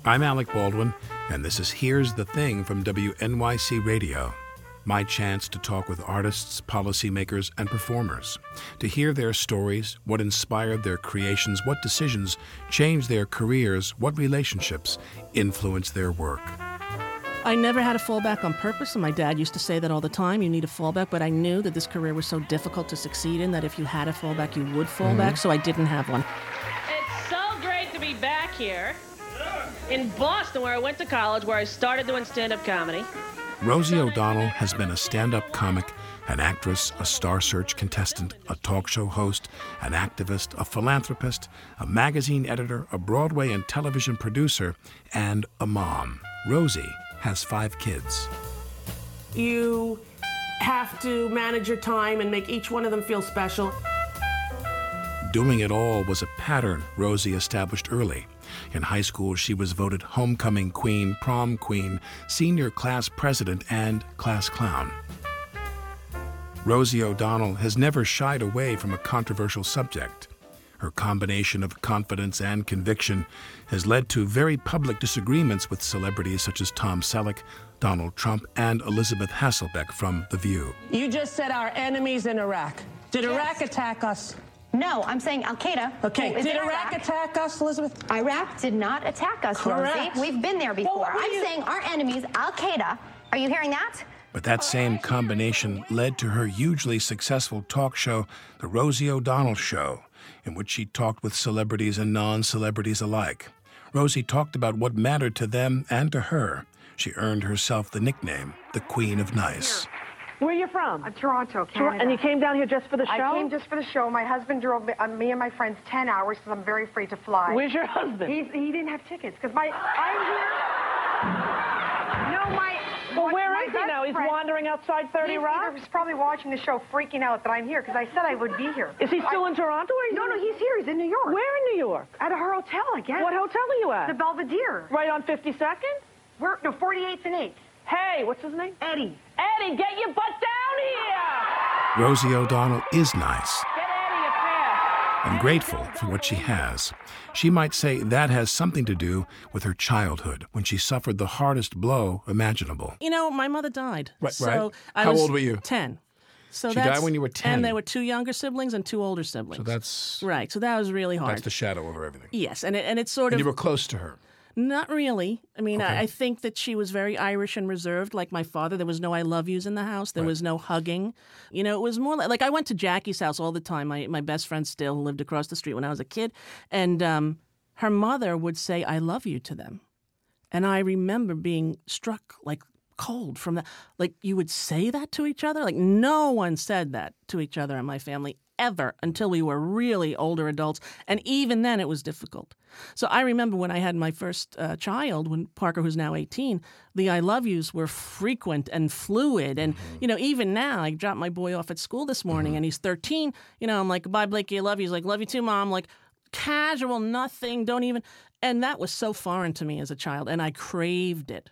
I'm Alec Baldwin, and this is Here's the Thing from WNYC Radio. My chance to talk with artists, policymakers, and performers, to hear their stories, what inspired their creations, what decisions changed their careers, what relationships influenced their work. I never had a fallback on purpose, and my dad used to say that all the time, you need a fallback, but I knew that this career was so difficult to succeed in that if you had a fallback, you would fall back, so I didn't have one. It's so great to be back here in Boston, where I went to college, where I started doing stand-up comedy. Rosie O'Donnell has been a stand-up comic, an actress, a Star Search contestant, a talk show host, an activist, a philanthropist, a magazine editor, a Broadway and television producer, and a mom. Rosie has 5 kids. You have to manage your time and make each one of them feel special. Doing it all was a pattern Rosie established early. In high school, she was voted homecoming queen, prom queen, senior class president, and class clown. Rosie O'Donnell has never shied away from a controversial subject. Her combination of confidence and conviction has led to very public disagreements with celebrities such as Tom Selleck, Donald Trump, and Elizabeth Hasselbeck from The View. You just said our enemies in Iraq. Did Iraq attack us? No, I'm saying Al-Qaeda. Okay, did Iraq attack us, Elizabeth? Iraq did not attack us, Correct. Rosie. We've been there before. Well, I'm saying our enemies, Al-Qaeda. Are you hearing that? But that same combination led to her hugely successful talk show, The Rosie O'Donnell Show, in which she talked with celebrities and non-celebrities alike. Rosie talked about what mattered to them and to her. She earned herself the nickname, the Queen of Nice. Where are you from? Toronto, Canada. And you came down here just for the show? I came just for the show. My husband drove me and my friends 10 hours because I'm very afraid to fly. Where's your husband? He didn't have tickets because I'm here. No, Well, where is he now? He's wandering outside 30 Rock? He's probably watching the show, freaking out that I'm here because I said I would be here. Is he still in Toronto? Or No, he's here. He's in New York. Where in New York? At her hotel, I guess. What hotel are you at? The Belvedere. Right on 52nd? 48th and 8th. Hey, what's his name? Eddie. Eddie, get your butt down here! Rosie O'Donnell is nice Get Eddie a pass. and grateful for what she has. She might say that has something to do with her childhood, when she suffered the hardest blow imaginable. You know, my mother died. Right. So I How was old were you? 10. So She that's, died when you were 10. And there were 2 younger siblings and 2 older siblings. So that's Right, so that was really hard. that's the shadow over everything. Yes, and it's sort And of... you were close to her. Not really. I mean, Okay. I think that she was very Irish and reserved, like my father. There was no I love yous in the house. There was no hugging. You know, it was more like I went to Jackie's house all the time, my best friend still, who lived across the street when I was a kid. And her mother would say, I love you to them. And I remember being struck like cold from that. Like, you would say that to each other? Like, no one said that to each other in my family ever until we were really older adults. And even then, it was difficult. So I remember when I had my first child, when Parker, who's now 18, the I love yous were frequent and fluid. And, you know, even now, I dropped my boy off at school this morning and he's 13. You know, I'm like, bye, Blakey, I love you. He's like, love you too, Mom. Like, casual, nothing, don't even. And that was so foreign to me as a child. And I craved it.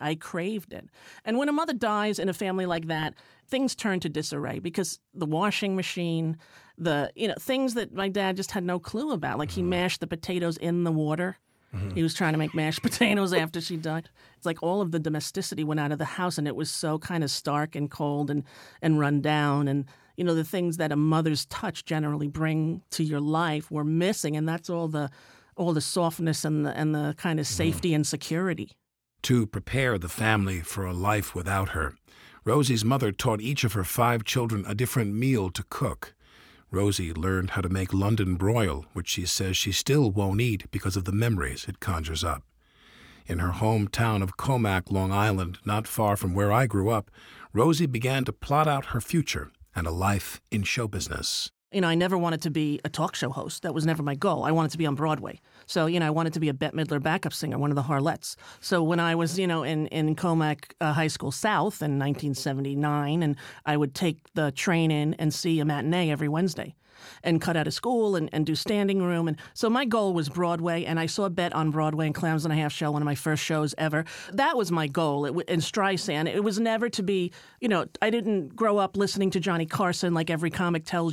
And when a mother dies in a family like that, things turn to disarray because the washing machine, things that my dad just had no clue about. Like he mashed the potatoes in the water. He was trying to make mashed potatoes after she died. It's like all of the domesticity went out of the house and it was so kind of stark and cold and run down. And, you know, the things that a mother's touch generally bring to your life were missing. And that's all the softness and the kind of safety and security. To prepare the family for a life without her, Rosie's mother taught each of her 5 children a different meal to cook. Rosie learned how to make London broil, which she says she still won't eat because of the memories it conjures up. In her hometown of Comac, Long Island, not far from where I grew up, Rosie began to plot out her future and a life in show business. You know, I never wanted to be a talk show host. That was never my goal. I wanted to be on Broadway. So, you know, I wanted to be a Bette Midler backup singer, one of the Harlettes. So when I was, you know, in Comac High School South in 1979, and I would take the train in and see a matinee every Wednesday and cut out of school and do standing room. And so my goal was Broadway, and I saw Bette on Broadway in Clowns and a Half Shell, one of my first shows ever. That was my goal. In Streisand, it was never to be, you know, I didn't grow up listening to Johnny Carson like every comic tells you. I didn't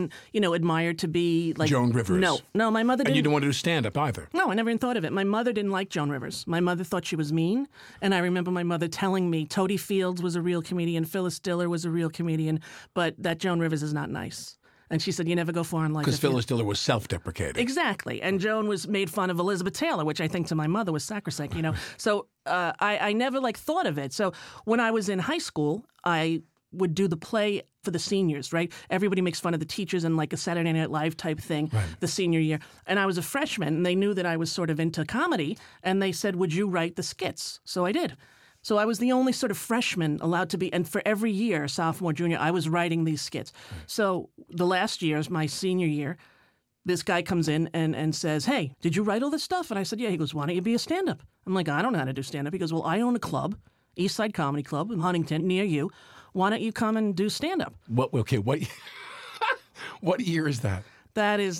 didn't, admire to be like Joan Rivers. No, my mother didn't. And you didn't want to do stand-up either. No, I never even thought of it. My mother didn't like Joan Rivers. My mother thought she was mean. And I remember my mother telling me Toady Fields was a real comedian, Phyllis Diller was a real comedian, but that Joan Rivers is not nice. And she said, you never go far in life. Because Phyllis Diller was self-deprecating. Exactly. And Joan was made fun of Elizabeth Taylor, which I think to my mother was sacrosanct, So I never thought of it. So when I was in high school, I would do the play for the seniors, right? Everybody makes fun of the teachers and like a Saturday Night Live type thing the senior year. And I was a freshman, and they knew that I was sort of into comedy, and they said, would you write the skits? So I did. So I was the only sort of freshman allowed to be, and for every year, sophomore, junior, I was writing these skits. So the last year, my senior year, this guy comes in and says, hey, did you write all this stuff? And I said, yeah. He goes, why don't you be a stand-up? I'm like, I don't know how to do stand-up. He goes, well, I own a club, East Side Comedy Club in Huntington, near you. Why don't you come and do stand-up? What year is that? That is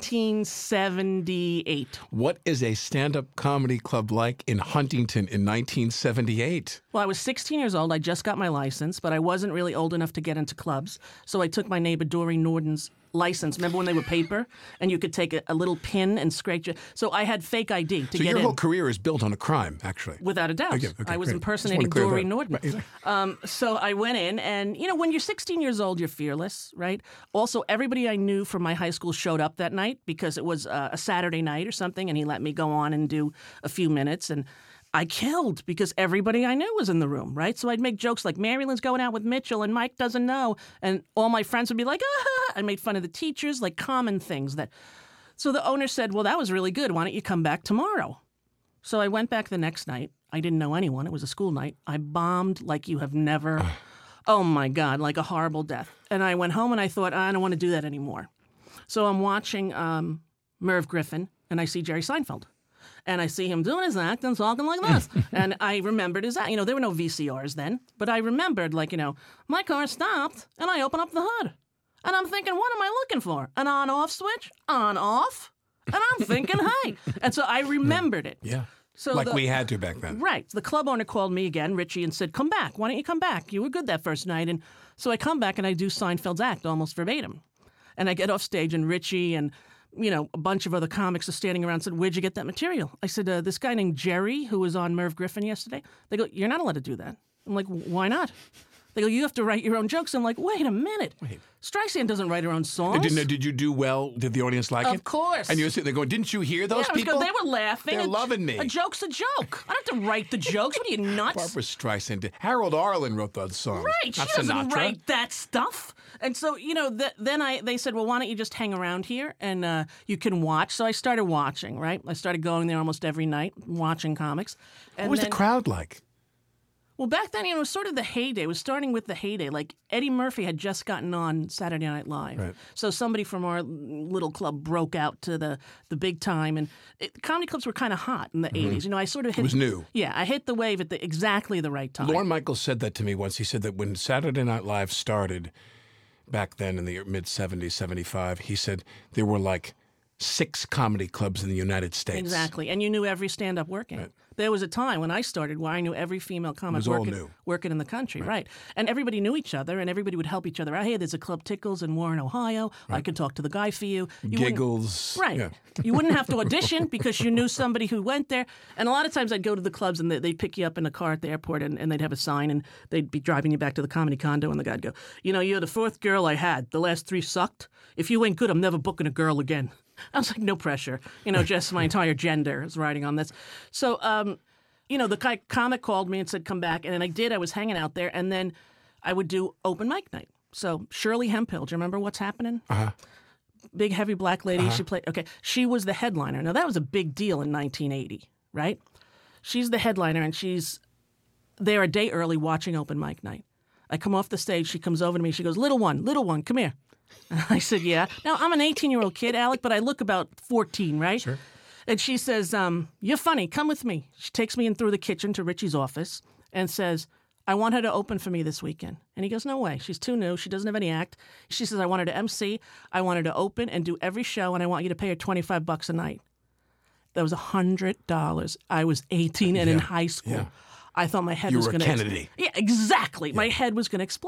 1978. What is a stand-up comedy club like in Huntington in 1978? Well, I was 16 years old. I just got my license, but I wasn't really old enough to get into clubs. So I took my neighbor Doreen Norton's license. Remember when they were paper and you could take a little pin and scratch it? So I had fake ID to get in. So your whole career is built on a crime, actually. Without a doubt. Okay, I was great. impersonating Doreen Norton. Right, exactly. So I went in, and, when you're 16 years old, you're fearless, right? Also, everybody I knew from my high school showed up that night because it was a Saturday night or something, and he let me go on and do a few minutes, and I killed because everybody I knew was in the room, right? So I'd make jokes like, Marilyn's going out with Mitchell and Mike doesn't know. And all my friends would be like, ah! I made fun of the teachers, like common things that. So the owner said, well, that was really good. Why don't you come back tomorrow? So I went back the next night. I didn't know anyone. It was a school night. I bombed like you have never. Oh, my God, like a horrible death. And I went home and I thought, I don't want to do that anymore. So I'm watching Merv Griffin, and I see Jerry Seinfeld. And I see him doing his act and talking like this. And I remembered his act. There were no VCRs then. But I remembered, my car stopped, and I open up the hood. And I'm thinking, what am I looking for? An on-off switch? On-off? And I'm thinking, hey. And so I remembered it. Yeah. So we had to back then. Right. The club owner called me again, Richie, and said, come back. Why don't you come back? You were good that first night. And so I come back, and I do Seinfeld's act almost verbatim. And I get off stage, and Richie and a bunch of other comics are standing around and said, where'd you get that material? I said, this guy named Jerry, who was on Merv Griffin yesterday. They go, you're not allowed to do that. I'm like, why not? They go, you have to write your own jokes. I'm like, wait a minute. Streisand doesn't write her own songs. Did you do well? Did the audience like it? Of course. And you were sitting there going, didn't you hear those people? They were laughing. They're loving me. A joke's a joke. I don't have to write the jokes. What are you, nuts? Barbara Streisand did. Harold Arlen wrote those songs. Right. Not She doesn't Sinatra. write that stuff. And so, then they said, well, why don't you just hang around here and you can watch. So I started watching, right? I started going there almost every night, watching comics. And What was the crowd like? Well, back then, it was sort of the heyday. It was starting with the heyday. Like, Eddie Murphy had just gotten on Saturday Night Live. Right. So somebody from our little club broke out to the big time. And comedy clubs were kind of hot in the 80s. I sort of hit... It was new. Yeah, I hit the wave at exactly the right time. Lorne Michaels said that to me once. He said that when Saturday Night Live started back then in the mid-70s, 75, he said there were like 6 comedy clubs in the United States. Exactly. And you knew every stand-up working. Right. There was a time when I started where I knew every female comic working in the country, right? And everybody knew each other, and everybody would help each other out. Hey, there's a Club Tickles in Warren, Ohio. Right. I can talk to the guy for you. Giggles. Right. Yeah. You wouldn't have to audition because you knew somebody who went there. And a lot of times I'd go to the clubs, and they'd pick you up in a car at the airport, and they'd have a sign, and they'd be driving you back to the comedy condo, and the guy'd go, you're the 4th girl I had. The last 3 sucked. If you ain't good, I'm never booking a girl again. I was like, no pressure. Just my entire gender is riding on this. So, the comic called me and said, come back. And then I did. I was hanging out there. And then I would do open mic night. So Shirley Hemphill, do you remember What's Happening? Uh-huh. Big, heavy black lady. Uh-huh. She played. Okay. She was the headliner. Now, that was a big deal in 1980, right? She's the headliner, and she's there a day early watching open mic night. I come off the stage. She comes over to me. She goes, little one, come here. I said, yeah. Now, I'm an 18-year-old kid, Alec, but I look about 14, right? Sure. And she says, you're funny. Come with me. She takes me in through the kitchen to Richie's office and says, I want her to open for me this weekend. And he goes, no way. She's too new. She doesn't have any act. She says, I want her to MC. I want her to open and do every show, and I want you to pay her $25 a night. That was $100. I was 18 and in high school. Yeah. I thought my head was going to... You were Kennedy. Yeah, exactly. Yeah. My head was going to explode.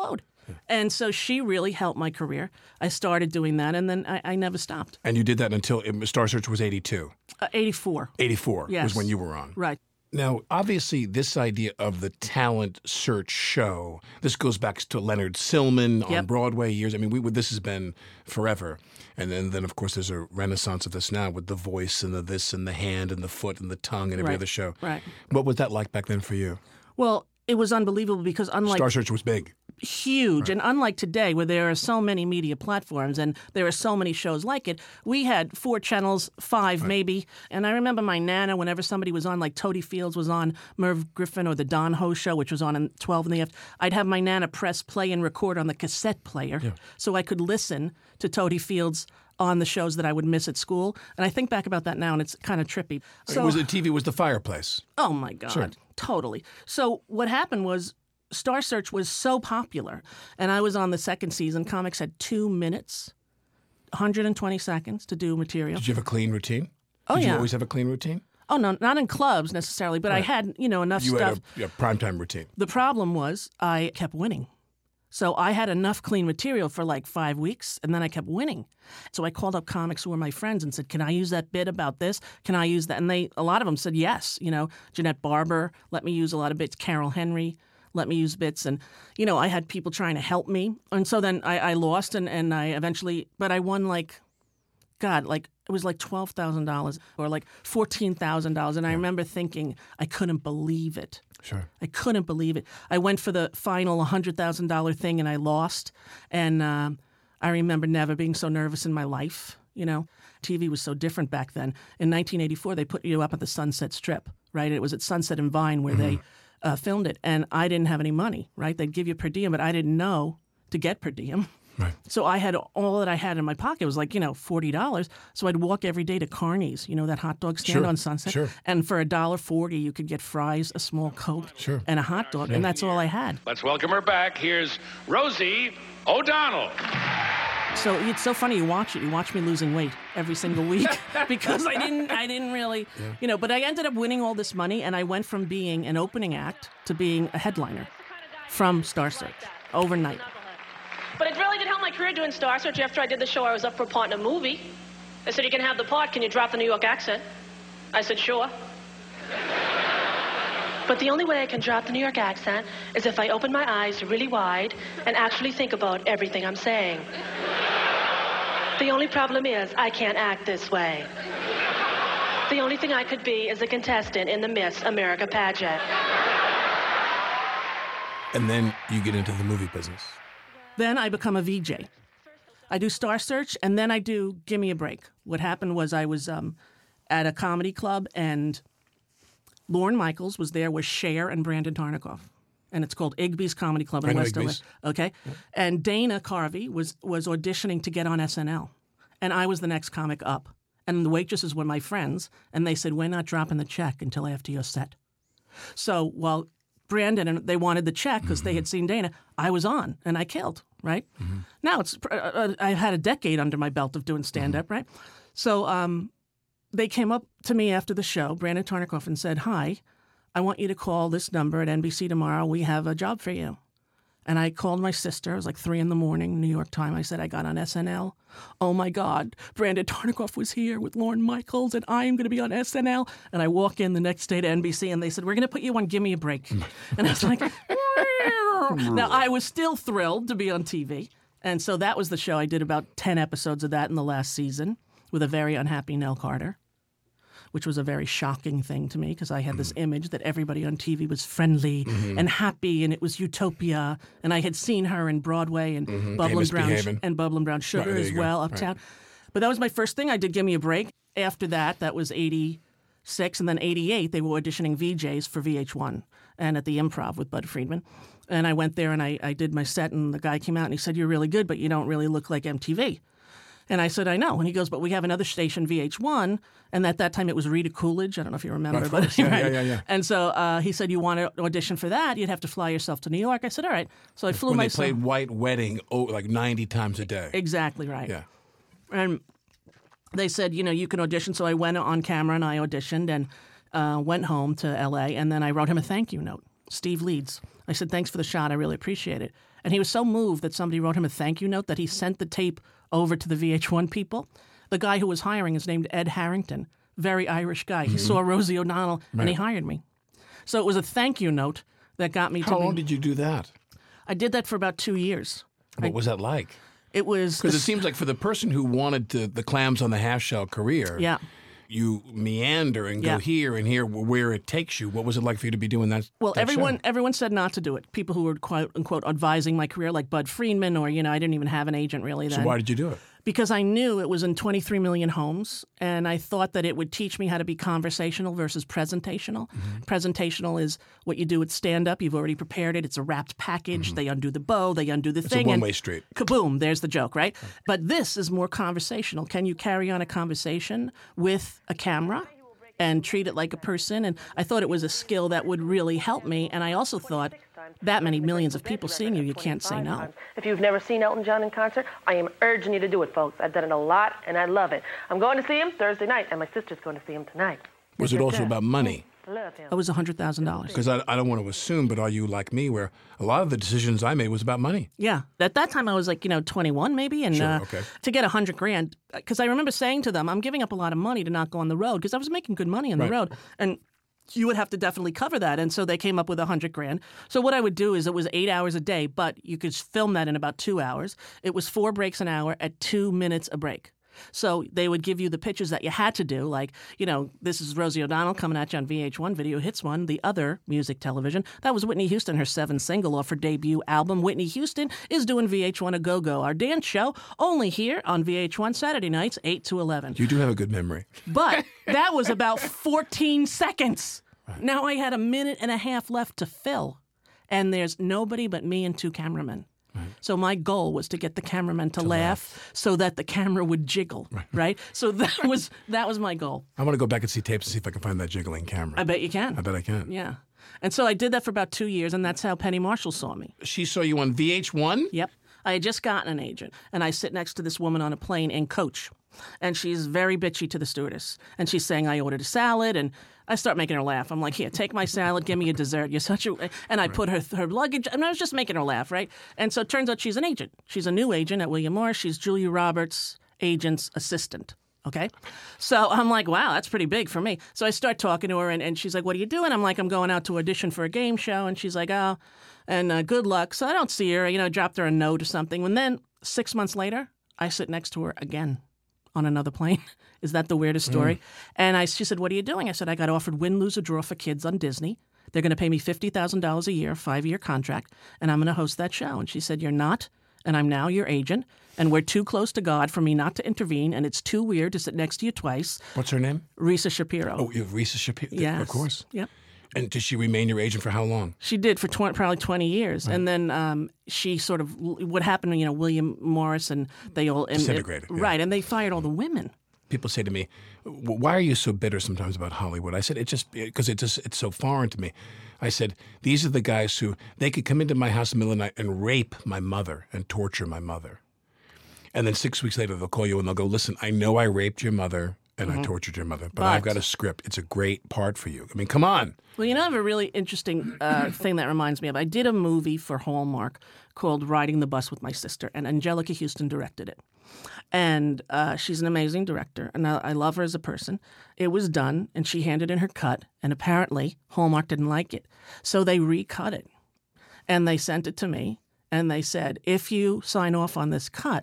And so she really helped my career. I started doing that, and then I never stopped. And you did that until Star Search was 82. 84. 84 Yes. was when you were on. Right. Now, obviously, this idea of the talent search show, this goes back to Leonard Sillman on Yep. Broadway years. I mean, this has been forever. And then, of course, there's a renaissance of this now with the voice and the this and the hand and the foot and the tongue and every Right. other show. Right. What was that like back then for you? Well, it was unbelievable because unlike Star Search was big. huge. And unlike today, where there are so many media platforms and there are so many shows like it, we had 4 channels, 5 maybe. And I remember my Nana, whenever somebody was on, like Toady Fields was on Merv Griffin or the Don Ho show, which was on at 12 in the afternoon, I'd have my Nana press play and record on the cassette player so I could listen to Toady Fields on the shows that I would miss at school. And I think back about that now, and it's kind of trippy. So, The TV was the fireplace. oh, my God. Sure. Totally. So what happened was Star Search was so popular, and I was on the second season. Comics had 2 minutes, 120 seconds to do material. Did you have a clean routine? Oh, Did you yeah. always have a clean routine? Oh, no, not in clubs necessarily, but I had, enough You stuff. had a primetime routine. The problem was I kept winning. So I had enough clean material for like 5 weeks, and then I kept winning. So I called up comics who were my friends and said, can I use that bit about this? Can I use that? And a lot of them said yes. Jeanette Barber let me use a lot of bits. Carol Henry let me use bits. And, I had people trying to help me. And so then I lost, and I eventually, but I won it was like $12,000 or like $14,000. And I remember thinking, I couldn't believe it. Sure. I couldn't believe it. I went for the final $100,000 thing and I lost. And I remember never being so nervous in my life. TV was so different back then. In 1984, they put you up at the Sunset Strip, right? It was at Sunset and Vine where they filmed it. And I didn't have any money, right? They'd give you per diem, but I didn't know to get per diem. Right. So I had all that I had in my pocket was like, $40. So I'd walk every day to Carney's, that hot dog stand Sure, on Sunset. sure. And for $1.40, you could get fries, a small Coke, Sure. and a hot dog. And that's all I had. Let's welcome her back. Here's Rosie O'Donnell. So it's so funny. You watch it. You watch me losing weight every single week because I didn't really, but I ended up winning all this money, and I went from being an opening act to being a headliner from Star Search overnight. But it really did help my career doing Star Search. After I did the show, I was up for a part in a movie. They said, you can have the part. Can you drop the New York accent? I said, sure. But the only way I can drop the New York accent is if I open my eyes really wide and actually think about everything I'm saying. The only problem is I can't act this way. The only thing I could be is a contestant in the Miss America pageant. And then you get into the movie business. Then I become a VJ. I do Star Search, and then I do Give Me a Break. What happened was I was at a comedy club, and Lorne Michaels was there with Cher and Brandon Tartikoff. And it's called Igby's Comedy Club in I know West LA. Igby's. Okay? Yeah. And Dana Carvey was auditioning to get on SNL. And I was the next comic up. And the waitresses were my friends, and they said, we're not dropping the check until after your set. So while Brandon and they wanted the check because they had seen Dana, I was on, and I killed, right? Mm-hmm. Now I've had a decade under my belt of doing stand-up, right? So they came up to me after the show, Brandon Tartikoff, and said, hi, I want you to call this number at NBC tomorrow. We have a job for you. And I called my sister. It was like 3 a.m, New York time. I said, I got on SNL. Oh, my God. Brandon Tartikoff was here with Lorne Michaels, and I am going to be on SNL. And I walk in the next day to NBC, and they said, we're going to put you on Give Me a Break. And I was like, now, I was still thrilled to be on TV. And so that was the show. I did about 10 episodes of that in the last season with a very unhappy Nell Carter, which was a very shocking thing to me because I had this image that everybody on TV was friendly and happy, and it was utopia. And I had seen her in Broadway and Bubble and Brown Sugar as well, Uptown. Right. But that was my first thing. I did Give Me a Break. After that, that was 86, and then 88, they were auditioning VJs for VH1 and at the Improv with Bud Friedman. And I went there and I did my set, and the guy came out and he said, you're really good, but you don't really look like MTV. And I said, I know. And he goes, but we have another station, VH1. And at that time, it was Rita Coolidge. I don't know if you remember. But yeah. And so he said, you want to audition for that? You'd have to fly yourself to New York. I said, all right. So I flew myself. When they played White Wedding like 90 times a day. Exactly right. Yeah. And they said, you can audition. So I went on camera and I auditioned and went home to L.A. And then I wrote him a thank you note, Steve Leeds. I said, thanks for the shot. I really appreciate it. And he was so moved that somebody wrote him a thank you note that he sent the tape over to the VH1 people. The guy who was hiring is named Ed Harrington, very Irish guy. He saw Rosie O'Donnell and he hired me. So it was a thank you note that got me to How long did you do that? I did that for about 2 years. What was that like? It was... Because it seems like for the person who wanted the clams on the half shell career, Yeah. you meander and go Yeah. here and here where it takes you. What was it like for you to be doing that? Well, that show? everyone said not to do it. People who were quote unquote advising my career, like Bud Friedman, or I didn't even have an agent really then. So why did you do it? Because I knew it was in 23 million homes, and I thought that it would teach me how to be conversational versus presentational. Presentational is what you do at stand-up. You've already prepared it. It's a wrapped package. They undo the bow. They undo the thing. It's a one-way street. Kaboom, there's the joke, right? But this is more conversational. Can you carry on a conversation with a camera and treat it like a person? And I thought it was a skill that would really help me. And I also thought that many millions of people seeing you can't say no. If you've never seen Elton John in concert, I am urging you to do it, folks. I've done it a lot, and I love it. I'm going to see him Thursday night, and my sister's going to see him tonight. Was it also about money? I love him. It was $100,000. Because I don't want to assume, but are you like me where a lot of the decisions I made was about money? Yeah. At that time, I was like, 21 maybe. And Sure, okay. to get $100,000, because I remember saying to them, I'm giving up a lot of money to not go on the road because I was making good money on the Right. road. And you would have to definitely cover that. And so they came up with $100,000. So what I would do is it was 8 hours a day, but you could film that in about 2 hours. It was 4 breaks an hour at 2 minutes a break. So they would give you the pitches that you had to do, like, this is Rosie O'Donnell coming at you on VH1 Video Hits One, the other music television. That was Whitney Houston, her 7th single off her debut album. Whitney Houston is doing VH1 A Go-Go, our dance show, only here on VH1 Saturday nights, 8 to 11. You do have a good memory. But that was about 14 seconds. Right. Now I had a minute and a half left to fill, and there's nobody but me and 2 cameramen. Right. So my goal was to get the cameraman to laugh so that the camera would jiggle, right? So that was my goal. I want to go back and see tapes and see if I can find that jiggling camera. I bet you can. I bet I can. Yeah. And so I did that for about 2 years, and that's how Penny Marshall saw me. She saw you on VH1? Yep. I had just gotten an agent, and I sit next to this woman on a plane in coach, and she's very bitchy to the stewardess. And she's saying, I ordered a salad, and I start making her laugh. I'm like, here, take my salad, give me a dessert. You're such a... And I put her luggage, and I was just making her laugh, right? And so it turns out she's an agent. She's a new agent at William Morris. She's Julia Roberts' agent's assistant. Okay? So I'm like, wow, that's pretty big for me. So I start talking to her, and she's like, what are you doing? I'm like, I'm going out to audition for a game show. And she's like, oh, and good luck. So I don't see her, dropped her a note or something. And then 6 months later, I sit next to her again on another plane. Is that the weirdest story? And she said, what are you doing? I said, I got offered Win, Lose, or Draw for Kids on Disney. They're going to pay me $50,000 a year, 5-year contract, and I'm going to host that show. And she said, you're not, and I'm now your agent, and we're too close to God for me not to intervene, and it's too weird to sit next to you twice. What's her name? Risa Shapiro. Oh, Risa Shapiro? Yes. Of course. Yep. And did she remain your agent for how long? She did for probably 20 years. Right. And then she sort of, what happened, William Morris, and they all... disintegrated. Right, and they fired all the women. People say to me, why are you so bitter sometimes about Hollywood? I said, because it's so foreign to me. I said, these are the guys who, they could come into my house in the middle of the night and rape my mother and torture my mother. And then 6 weeks later, they'll call you and they'll go, listen, I know I raped your mother and I tortured your mother, but I've got a script. It's a great part for you. I mean, come on. Well, I have a really interesting thing that reminds me of. I did a movie for Hallmark called Riding the Bus with My Sister, and Angelica Houston directed it. And she's an amazing director, and I love her as a person. It was done, and she handed in her cut, and apparently Hallmark didn't like it. So they recut it, and they sent it to me, and they said, if you sign off on this cut,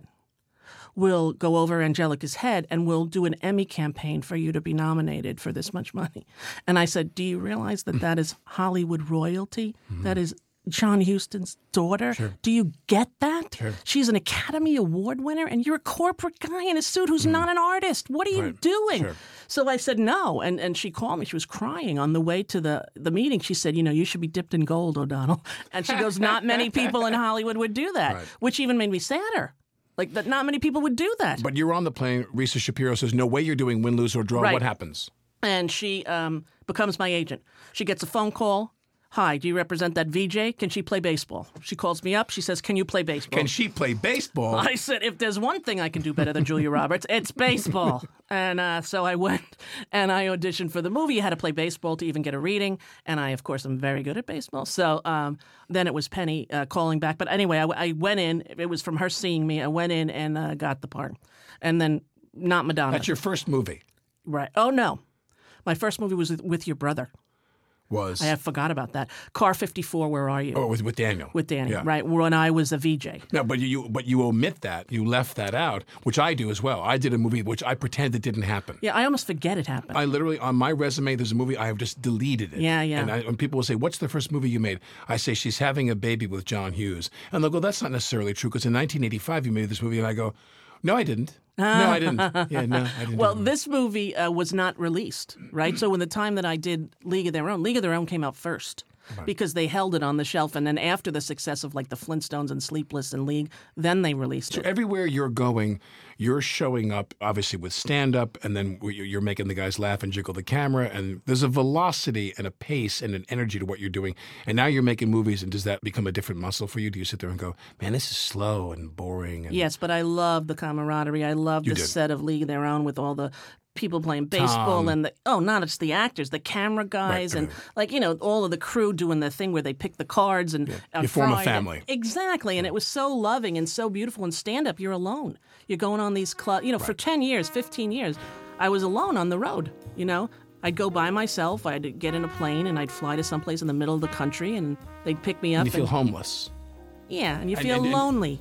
we'll go over Angelica's head and we'll do an Emmy campaign for you to be nominated for this much money. And I said, do you realize that that is Hollywood royalty? Mm-hmm. That is John Huston's daughter. Sure. Do you get that? Sure. She's an Academy Award winner, and you're a corporate guy in a suit who's not an artist. What are you doing? Sure. So I said no, and she called me. She was crying on the way to the meeting. She said, you should be dipped in gold, O'Donnell. And she goes, not many people in Hollywood would do that, which even made me sadder. Like, that not many people would do that. But you're on the plane. Risa Shapiro says, no way you're doing Win, Lose, or Draw. Right. What happens? And she becomes my agent. She gets a phone call. Hi, do you represent that VJ? Can she play baseball? She calls me up. She says, can you play baseball? Can she play baseball? I said, if there's one thing I can do better than Julia Roberts, it's baseball. And so I went and I auditioned for the movie. You had to play baseball to even get a reading. And I, of course, am very good at baseball. So then it was Penny calling back. But anyway, I went in. It was from her seeing me. I went in and got the part. And then not Madonna. That's your first movie. Right. Oh, no. My first movie was with your brother. I forgot about that. Car 54, Where Are You? Oh, with Daniel. With Daniel, yeah. right, when I was a VJ. No, but you omit that. You left that out, which I do as well. I did a movie which I pretend it didn't happen. Yeah, I almost forget it happened. I literally, on my resume, there's a movie, I have just deleted it. Yeah. And people will say, what's the first movie you made? I say, she's having a baby with John Hughes. And they'll go, that's not necessarily true, because in 1985 you made this movie. And I go, no, I didn't. No, I didn't. Yeah, no, I didn't. Well, this movie was not released, right? So in the time that I did League of Their Own came out first. Because they held it on the shelf, and then after the success of like the Flintstones and Sleepless and League, then they released it. So everywhere you're going, you're showing up, obviously, with stand-up, and then you're making the guys laugh and jiggle the camera, and there's a velocity and a pace and an energy to what you're doing. And now you're making movies, and does that become a different muscle for you? Do you sit there and go, man, this is slow and boring? And... Yes, but I love the camaraderie. I love the set of League of Their Own with all the people playing baseball and not just the actors, the camera guys, and all of the crew doing the thing where they pick the cards and you form a family. Exactly, and it was so loving and so beautiful. And stand up, you're alone. You're going on these clubs. For 10 years, 15 years, I was alone on the road. I'd go by myself. I'd get in a plane and I'd fly to someplace in the middle of the country, and they'd pick me up. And you feel homeless. Yeah, and you feel lonely.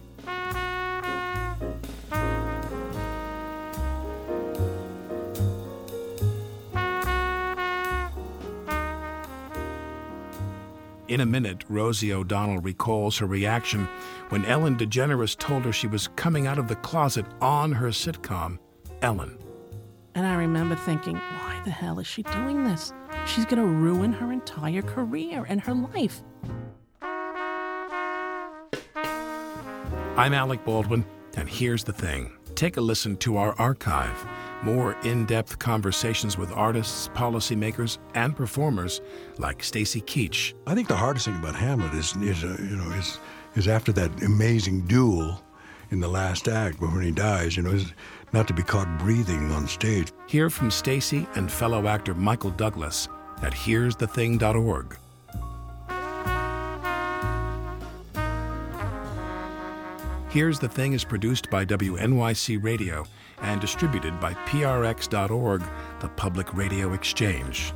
In a minute, Rosie O'Donnell recalls her reaction when Ellen DeGeneres told her she was coming out of the closet on her sitcom, Ellen. And I remember thinking, why the hell is she doing this? She's going to ruin her entire career and her life. I'm Alec Baldwin, and here's the thing. Take a listen to our archive. More in-depth conversations with artists, policymakers, and performers like Stacy Keach. I think the hardest thing about Hamlet is after that amazing duel in the last act, when he dies, is not to be caught breathing on stage. Hear from Stacy and fellow actor Michael Douglas at here'sthething.org. Here's the Thing is produced by WNYC Radio and distributed by PRX.org, the Public Radio Exchange.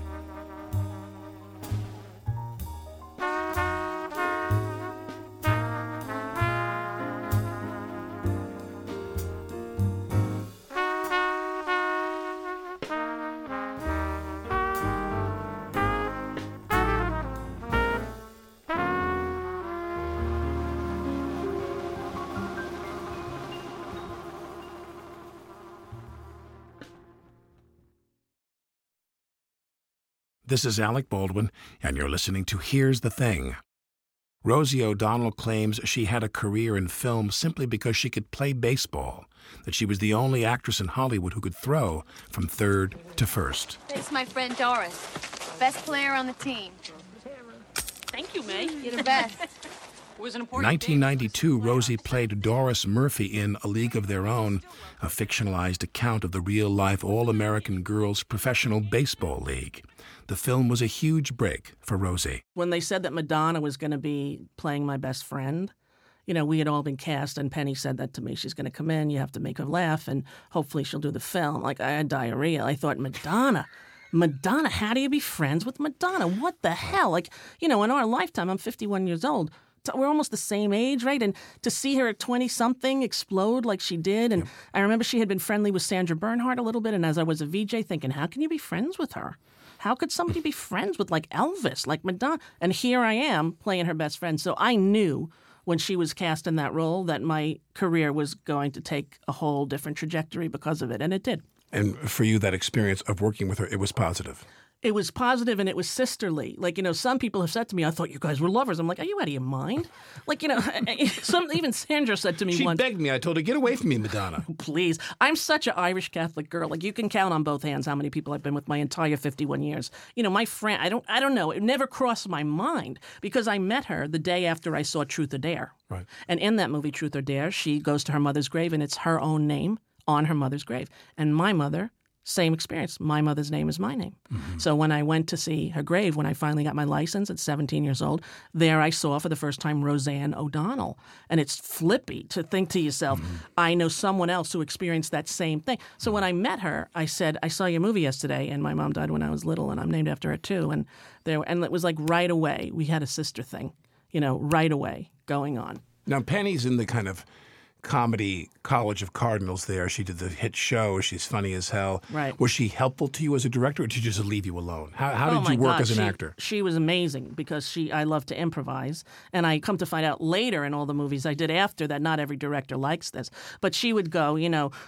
This is Alec Baldwin, and you're listening to Here's the Thing. Rosie O'Donnell claims she had a career in film simply because she could play baseball, that she was the only actress in Hollywood who could throw from third to first. This is my friend Doris, best player on the team. Thank you, May. You're the best. It was an important 1992, Rosie played Doris Murphy in A League of Their Own, a fictionalized account of the real-life All-American Girls Professional Baseball League. The film was a huge break for Rosie. When they said that Madonna was going to be playing my best friend, we had all been cast, and Penny said that to me. She's going to come in, you have to make her laugh, and hopefully she'll do the film. Like, I had diarrhea. I thought, Madonna, how do you be friends with Madonna? What the hell? Like, in our lifetime, I'm 51 years old. We're almost the same age, right? And to see her at 20-something explode like she did. And I remember she had been friendly with Sandra Bernhard a little bit. And as I was a VJ thinking, how can you be friends with her? How could somebody be friends with like Elvis, like Madonna? And here I am playing her best friend. So I knew when she was cast in that role that my career was going to take a whole different trajectory because of it. And it did. And for you, that experience of working with her, it was positive. It was positive and it was sisterly. Like, some people have said to me, I thought you guys were lovers. I'm like, are you out of your mind? Like, even Sandra said to me once. She begged me. I told her, get away from me, Madonna. Please. I'm such an Irish Catholic girl. Like, you can count on both hands how many people I've been with my entire 51 years. My friend, I don't know. It never crossed my mind because I met her the day after I saw Truth or Dare. Right. And in that movie, Truth or Dare, she goes to her mother's grave and it's her own name on her mother's grave. And my mother, same experience. My mother's name is my name. Mm-hmm. So when I went to see her grave, when I finally got my license at 17 years old, there I saw for the first time Roseanne O'Donnell. And it's flippy to think to yourself, I know someone else who experienced that same thing. So when I met her, I said, I saw your movie yesterday, and my mom died when I was little, and I'm named after her too. And it was like right away, we had a sister thing, right away going on. Now, Penny's in the kind of comedy College of Cardinals there. She did the hit show. She's funny as hell. Right. Was she helpful to you as a director, or did she just leave you alone? How did you work as an actor? She was amazing because I love to improvise. And I come to find out later in all the movies I did after that not every director likes this. But she would go,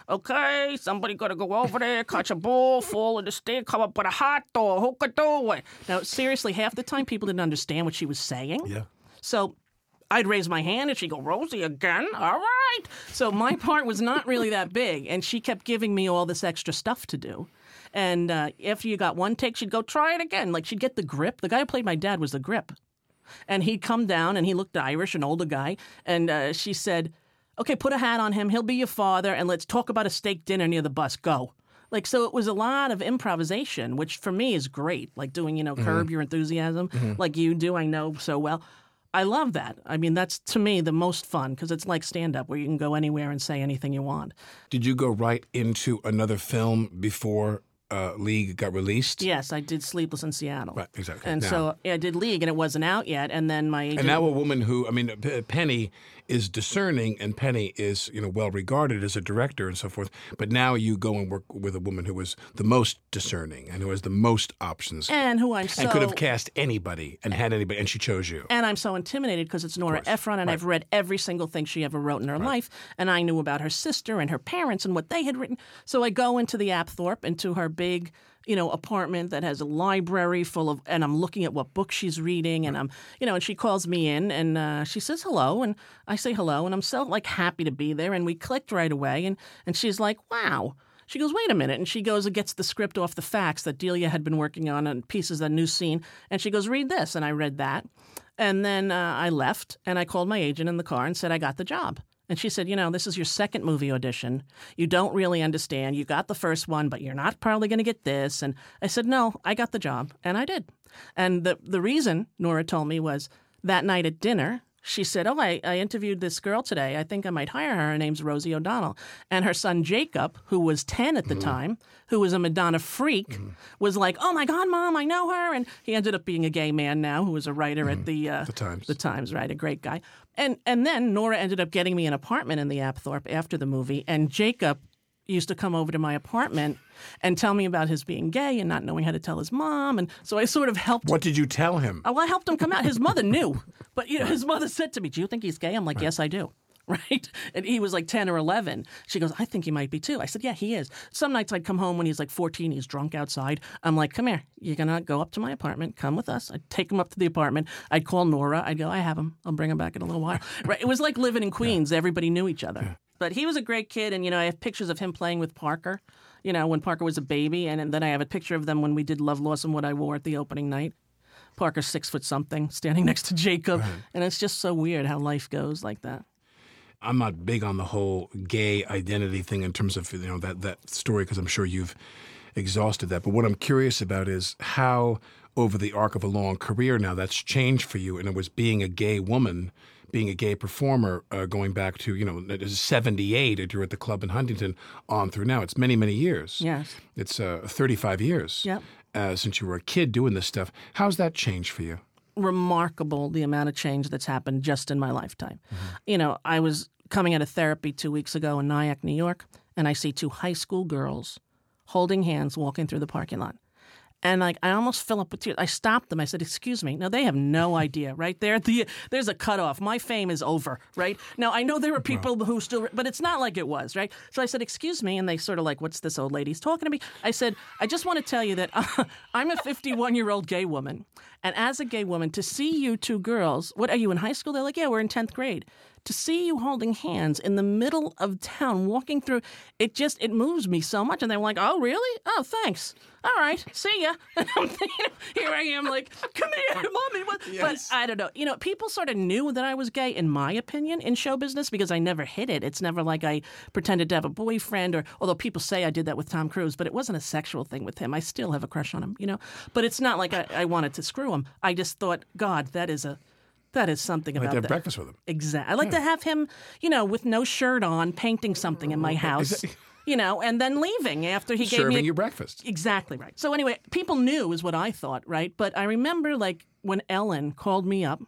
okay, somebody got to go over there, catch a ball, fall in the stick, come up with a hot dog, who could do it? Now, seriously, half the time people didn't understand what she was saying. Yeah. So I'd raise my hand and she'd go, Rosie again? All right. So my part was not really that big. And she kept giving me all this extra stuff to do. And after you got one take, she'd go, try it again. Like she'd get the grip. The guy who played my dad was the grip. And he'd come down and he looked Irish, an older guy. And she said, okay, put a hat on him. He'll be your father. And let's talk about a steak dinner near the bus. Go. Like, so it was a lot of improvisation, which for me is great. Like doing, Curb Your Enthusiasm like you do, I know so well. I love that. I mean, that's, to me, the most fun because it's like stand-up where you can go anywhere and say anything you want. Did you go right into another film before League got released? Yes, I did Sleepless in Seattle. Right, exactly. And so I did League, and it wasn't out yet, and then my agent... And now a woman who, Penny is discerning, and Penny is, well-regarded as a director and so forth, but now you go and work with a woman who is the most discerning and who has the most options. And who I'm and could have cast anybody and had anybody, and she chose you. And I'm so intimidated because it's Nora Ephron, and I've read every single thing she ever wrote in her life, and I knew about her sister and her parents and what they had written. So I go into the Apthorpe, into her big, apartment that has a library full of, and I'm looking at what book she's reading, and I'm, and she calls me in, and she says hello, and I say hello, and I'm so happy to be there, and we clicked right away, and she's like, wow. She goes, wait a minute, and she goes and gets the script off the fax that Delia had been working on and pieces of the new scene, and she goes, read this, and I read that, and then I left, and I called my agent in the car and said I got the job. And she said, this is your second movie audition. You don't really understand. You got the first one, but you're not probably going to get this. And I said, no, I got the job. And I did. And the reason, Nora told me, was that night at dinner, she said, I interviewed this girl today. I think I might hire her. Her name's Rosie O'Donnell. And her son, Jacob, who was 10 at the time, who was a Madonna freak, was like, oh, my God, Mom, I know her. And he ended up being a gay man now who was a writer at the Times. The Times, right, a great guy. And then Nora ended up getting me an apartment in the Apthorpe after the movie. And Jacob used to come over to my apartment and tell me about his being gay and not knowing how to tell his mom. And so I sort of helped. What did you tell him? Well, I helped him come out. His mother knew. But his mother said to me, do you think he's gay? I'm like, yes, I do. Right? And he was like 10 or 11. She goes, I think he might be too. I said, yeah, he is. Some nights I'd come home when he's like 14, he's drunk outside. I'm like, come here. You're going to go up to my apartment. Come with us. I'd take him up to the apartment. I'd call Nora. I'd go, I have him. I'll bring him back in a little while. Right? It was like living in Queens. Yeah. Everybody knew each other. Yeah. But he was a great kid. And, I have pictures of him playing with Parker, when Parker was a baby. And then I have a picture of them when we did Love, Loss, and What I Wore at the opening night. Parker's 6'something, standing next to Jacob. Right. And it's just so weird how life goes like that. I'm not big on the whole gay identity thing in terms of that story because I'm sure you've exhausted that. But what I'm curious about is how, over the arc of a long career now, that's changed for you. And it was being a gay woman, being a gay performer, going back to 78, and you're at the club in Huntington, on through now. It's many, many years. Yes, it's 35 years. Yep. Since you were a kid doing this stuff. How's that changed for you? Remarkable, the amount of change that's happened just in my lifetime. Mm-hmm. I was coming out of therapy 2 weeks ago in Nyack, New York, and I see two high school girls holding hands walking through the parking lot. And like I almost fell up with tears. I stopped them. I said, "Excuse me." Now they have no idea, right? There's a cutoff. My fame is over, right? Now I know there were people who still, but it's not like it was, right? So I said, "Excuse me," and they sort of like, "What's this old lady's talking to me?" I said, "I just want to tell you that I'm a 51-year-old gay woman, and as a gay woman, to see you two girls, what are you in high school?" They're like, "Yeah, we're in 10th grade." To see you holding hands in the middle of town, walking through, it moves me so much. And they were like, "Oh, really? Oh, thanks. All right, see ya." And I'm thinking, here I am like, "Come here, mommy." What? Yes. But I don't know. You know, people sort of knew that I was gay, in my opinion, in show business because I never hid it. It's never like I pretended to have a boyfriend, or although people say I did that with Tom Cruise, but it wasn't a sexual thing with him. I still have a crush on him, you know. But it's not like I wanted to screw him. I just thought, God, that is something about that. Like to have breakfast with him. Exactly. I like to have him, you know, with no shirt on, painting something in my house, you know, and then leaving after he gave me serving you breakfast. Exactly right. So anyway, people knew is what I thought, right? But I remember like when Ellen called me up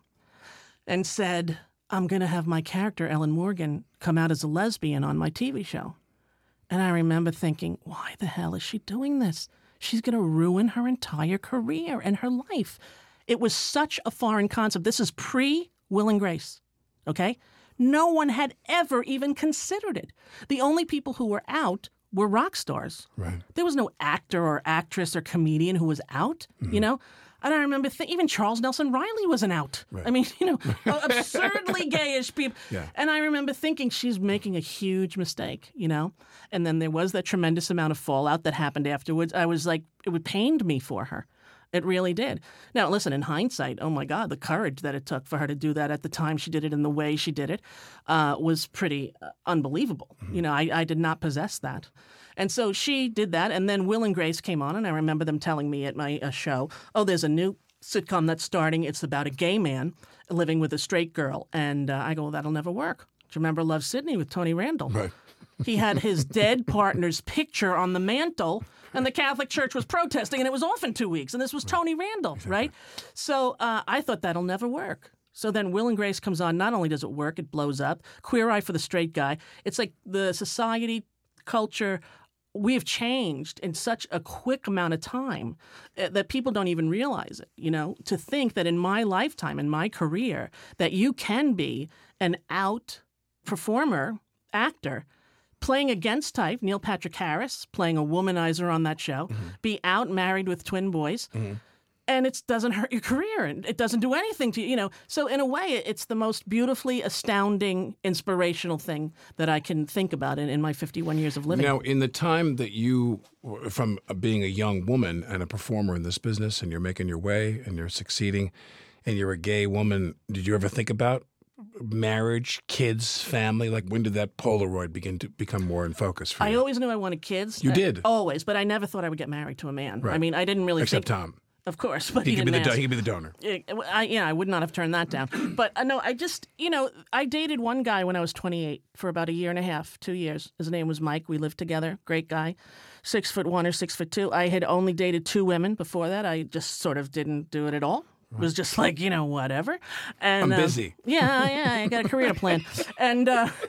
and said, "I'm going to have my character, Ellen Morgan, come out as a lesbian on my TV show." And I remember thinking, why the hell is she doing this? She's going to ruin her entire career and her life. It was such a foreign concept. This is pre-Will and Grace, okay? No one had ever even considered it. The only people who were out were rock stars. Right. There was no actor or actress or comedian who was out, you know? And I remember even Charles Nelson Riley wasn't out. Right. I mean, you know, absurdly gayish people. Yeah. And I remember thinking she's making a huge mistake, you know? And then there was that tremendous amount of fallout that happened afterwards. I was like, it pained me for her. It really did. Now, listen, in hindsight, oh my God, the courage that it took for her to do that at the time she did it and the way she did it was pretty unbelievable. Mm-hmm. You know, I did not possess that. And so she did that, and then Will and Grace came on, and I remember them telling me at my show, "Oh, there's a new sitcom that's starting. It's about a gay man living with a straight girl." And I go, "Well, that'll never work." Do you remember Love Sidney with Tony Randall? Right. He had his dead partner's picture on the mantle, and the Catholic Church was protesting, and it was off in 2 weeks. And this was Tony Randall, right? So I thought that'll never work. So then Will and Grace comes on. Not only does it work, it blows up. Queer Eye for the Straight Guy. It's like the society, culture, we have changed in such a quick amount of time that people don't even realize it, you know, to think that in my lifetime, in my career, that you can be an out performer, actor, playing against type, Neil Patrick Harris, playing a womanizer on that show, be out married with twin boys, and it doesn't hurt your career, and it doesn't do anything to you, you know. So in a way, it's the most beautifully astounding, inspirational thing that I can think about in my 51 years of living. Now, in the time that you, from being a young woman and a performer in this business, and you're making your way, and you're succeeding, and you're a gay woman, did you ever think about marriage, kids, family? Like, when did that Polaroid begin to become more in focus for you? I always knew I wanted kids. You did? Always, but I never thought I would get married to a man. Right. I mean, I didn't really Except think... Tom. Of course, but he he could didn't be the donor. I would not have turned that down. But no, I just, you know, I dated one guy when I was 28 for about a year and a half, 2 years. His name was Mike. We lived together. Great guy. 6'1" or 6'2". I had only dated 2 women before that. I just sort of didn't do it at all. It was just like, you know, whatever. And I'm busy. I got a career to plan. And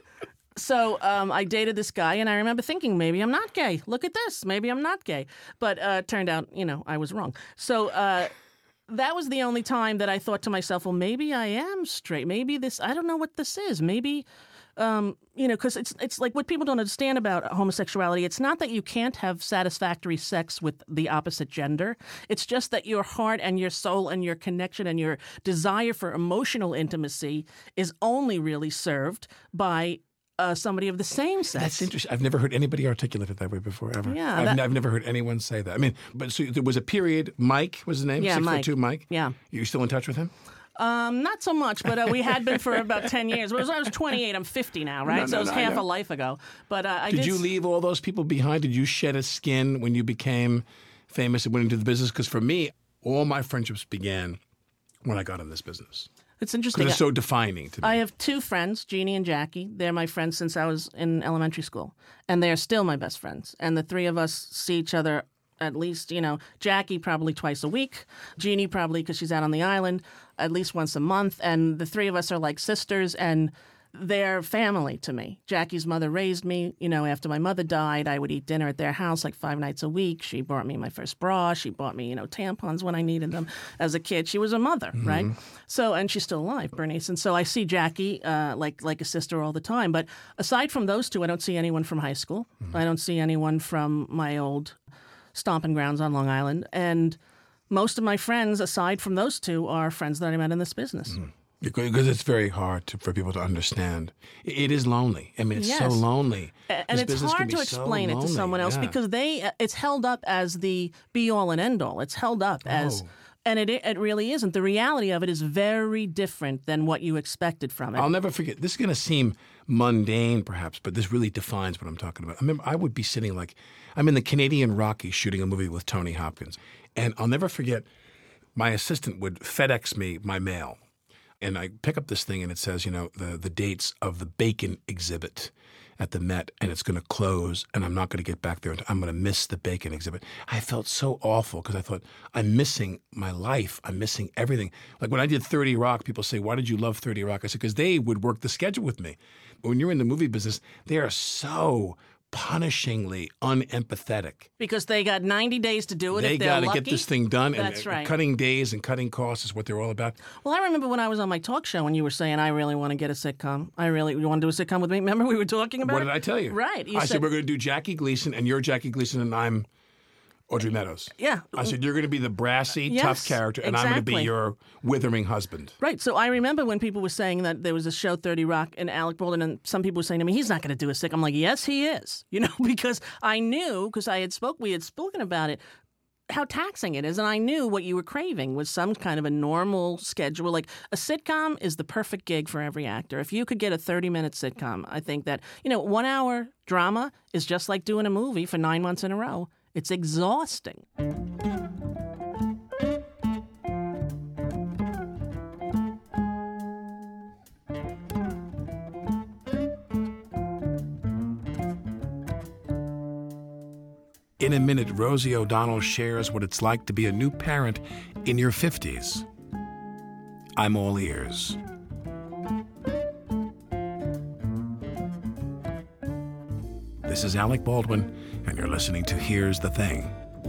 so I dated this guy, and I remember thinking, maybe I'm not gay. Look at this. Maybe I'm not gay. But it turned out, you know, I was wrong. So that was the only time that I thought to myself, well, maybe I am straight. Maybe this, I don't know what this is. Maybe, you know, because it's like what people don't understand about homosexuality. It's not that you can't have satisfactory sex with the opposite gender. It's just that your heart and your soul and your connection and your desire for emotional intimacy is only really served by somebody of the same sex. That's interesting. I've never heard anybody articulate it that way before, ever. Yeah, I've never heard anyone say that. I mean, but so there was a period, Mike was his name? Yeah, 6'2" Mike? Yeah. You still in touch with him? Not so much, but we had been for about 10 years. When I was 28, I'm 50 now, right? So it was half a life ago. But Did you leave all those people behind? Did you shed a skin when you became famous and went into the business? Because for me, all my friendships began when I got in this business. It's interesting. It's so defining to me. I have 2 friends, Jeannie and Jackie. They're my friends since I was in elementary school. And they're still my best friends. And the 3 of us see each other at least, you know, Jackie probably twice a week. Jeannie probably, because she's out on the island, at least once a month. And the 3 of us are like sisters. And they're family to me. Jackie's mother raised me. After my mother died, I would eat dinner at their house like 5 nights a week. She bought me my first bra. She bought me, tampons when I needed them as a kid. She was a mother, right? So, and she's still alive, Bernice. And so I see Jackie like a sister all the time. But aside from those two, I don't see anyone from high school. I don't see anyone from my old stomping grounds on Long Island. And most of my friends, aside from those two, are friends that I met in this business. Because it's very hard for people to understand. It is lonely. I mean, it's so lonely. And it's hard to explain it to someone else because it's held up as the be-all and end-all. It's held up as... And it really isn't. The reality of it is very different than what you expected from it. I'll never forget. This is going to seem mundane, perhaps, but this really defines what I'm talking about. I remember I would be sitting I'm in the Canadian Rockies shooting a movie with Tony Hopkins. And I'll never forget, my assistant would FedEx me my mail. And I pick up this thing and it says, the dates of the bacon exhibit at the Met, and it's going to close, and I'm not going to get back there. I'm going to miss the bacon exhibit. I felt so awful because I thought, I'm missing my life. I'm missing everything. Like when I did 30 Rock, people say, why did you love 30 Rock? I said, because they would work the schedule with me. But when you're in the movie business, they are so punishingly unempathetic. Because they got 90 days to do it if they're lucky. They got to get this thing done. That's right. Cutting days and cutting costs is what they're all about. Well, I remember when I was on my talk show and you were saying, I really want to get a sitcom. You want to do a sitcom with me? Remember we were talking about What did I tell you? Right. I said, we're going to do Jackie Gleason, and you're Jackie Gleason, and I'm Audrey Meadows. Yeah. I said, you're going to be the brassy, tough character, and I'm going to be your withering husband. Right. So I remember when people were saying that there was a show, 30 Rock, and Alec Baldwin, and some people were saying to me, he's not going to do a sitcom. I'm like, yes, he is. Because I knew, because we had spoken about it, how taxing it is. And I knew what you were craving was some kind of a normal schedule. Like a sitcom is the perfect gig for every actor. If you could get a 30-minute sitcom, I think that, 1 hour drama is just like doing a movie for 9 months in a row. It's exhausting. In a minute, Rosie O'Donnell shares what it's like to be a new parent in your 50s. I'm all ears. This is Alec Baldwin, and you're listening to Here's the Thing.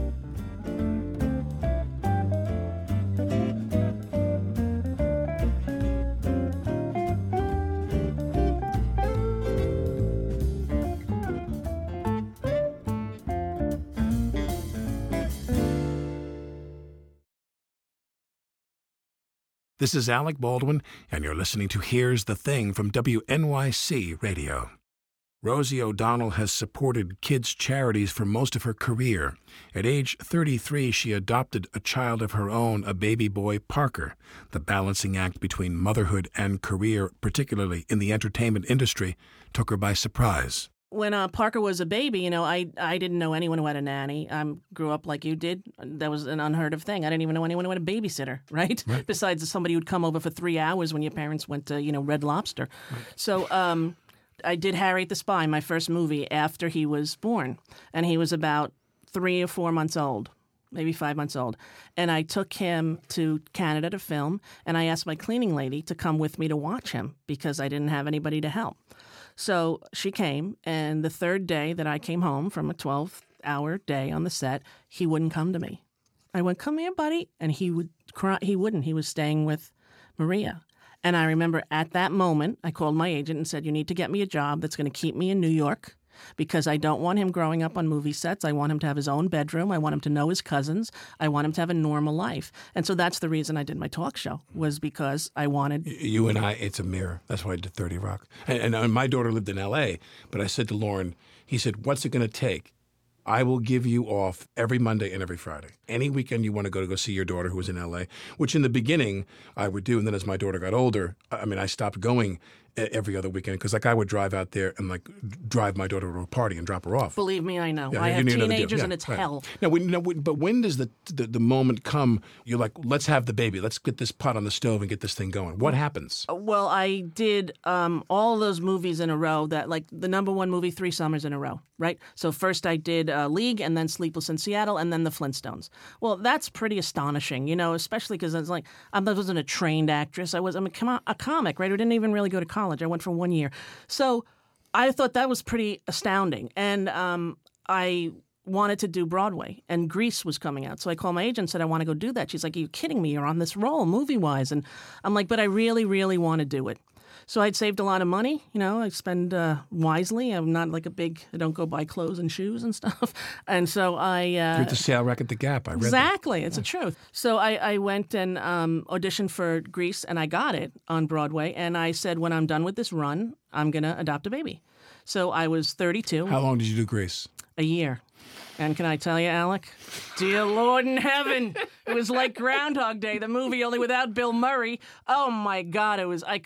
This is Alec Baldwin, and you're listening to Here's the Thing from WNYC Radio. Rosie O'Donnell has supported kids' charities for most of her career. At age 33, she adopted a child of her own, a baby boy, Parker. The balancing act between motherhood and career, particularly in the entertainment industry, took her by surprise. When Parker was a baby, I didn't know anyone who had a nanny. I grew up like you did. That was an unheard of thing. I didn't even know anyone who had a babysitter, right? Besides somebody who'd come over for 3 hours when your parents went to, Red Lobster. Right. So I did Harriet the Spy, my first movie, after he was born. And he was about 3 or 4 months old, maybe 5 months old. And I took him to Canada to film, and I asked my cleaning lady to come with me to watch him because I didn't have anybody to help. So she came, and the third day that I came home from a 12-hour day on the set, he wouldn't come to me. I went, come here, buddy. And he would cry. He wouldn't. He was staying with Maria. And I remember at that moment, I called my agent and said, you need to get me a job that's going to keep me in New York because I don't want him growing up on movie sets. I want him to have his own bedroom. I want him to know his cousins. I want him to have a normal life. And so that's the reason I did my talk show, was because I wanted... You and I, it's a mirror. That's why I did 30 Rock. And my daughter lived in L.A., but I said to Lauren, he said, what's it going to take? I will give you off every Monday and every Friday. Any weekend you want to go see your daughter who was in L.A., which in the beginning I would do. And then as my daughter got older, I stopped going every other weekend because I would drive out there and drive my daughter to a party and drop her off. Believe me, I know. I have teenagers and it's hell. Now, but when does the moment come? You're like, let's have the baby. Let's get this pot on the stove and get this thing going. What happens? Well, I did all those movies in a row. That the number one movie 3 summers in a row, right? So first I did League, and then Sleepless in Seattle, and then The Flintstones. Well, that's pretty astonishing, especially because I wasn't a trained actress. I'm a comic, right? I didn't even really go to college. college. I went for 1 year. So I thought that was pretty astounding. And I wanted to do Broadway, and Grease was coming out. So I called my agent and said, I want to go do that. She's like, are you kidding me? You're on this role, movie-wise. And I'm like, but I really, really want to do it. So I'd saved a lot of money. You know, I spend wisely. I'm not like I don't go buy clothes and shoes and stuff. And so I... You're at the sale rack at the Gap. I read Exactly. that. It's the truth. So I went and auditioned for Grease, and I got it on Broadway. And I said, when I'm done with this run, I'm going to adopt a baby. So I was 32. How long did you do Grease? A year. And can I tell you, Alec? Dear Lord in heaven, it was like Groundhog Day, the movie, only without Bill Murray. Oh, my God,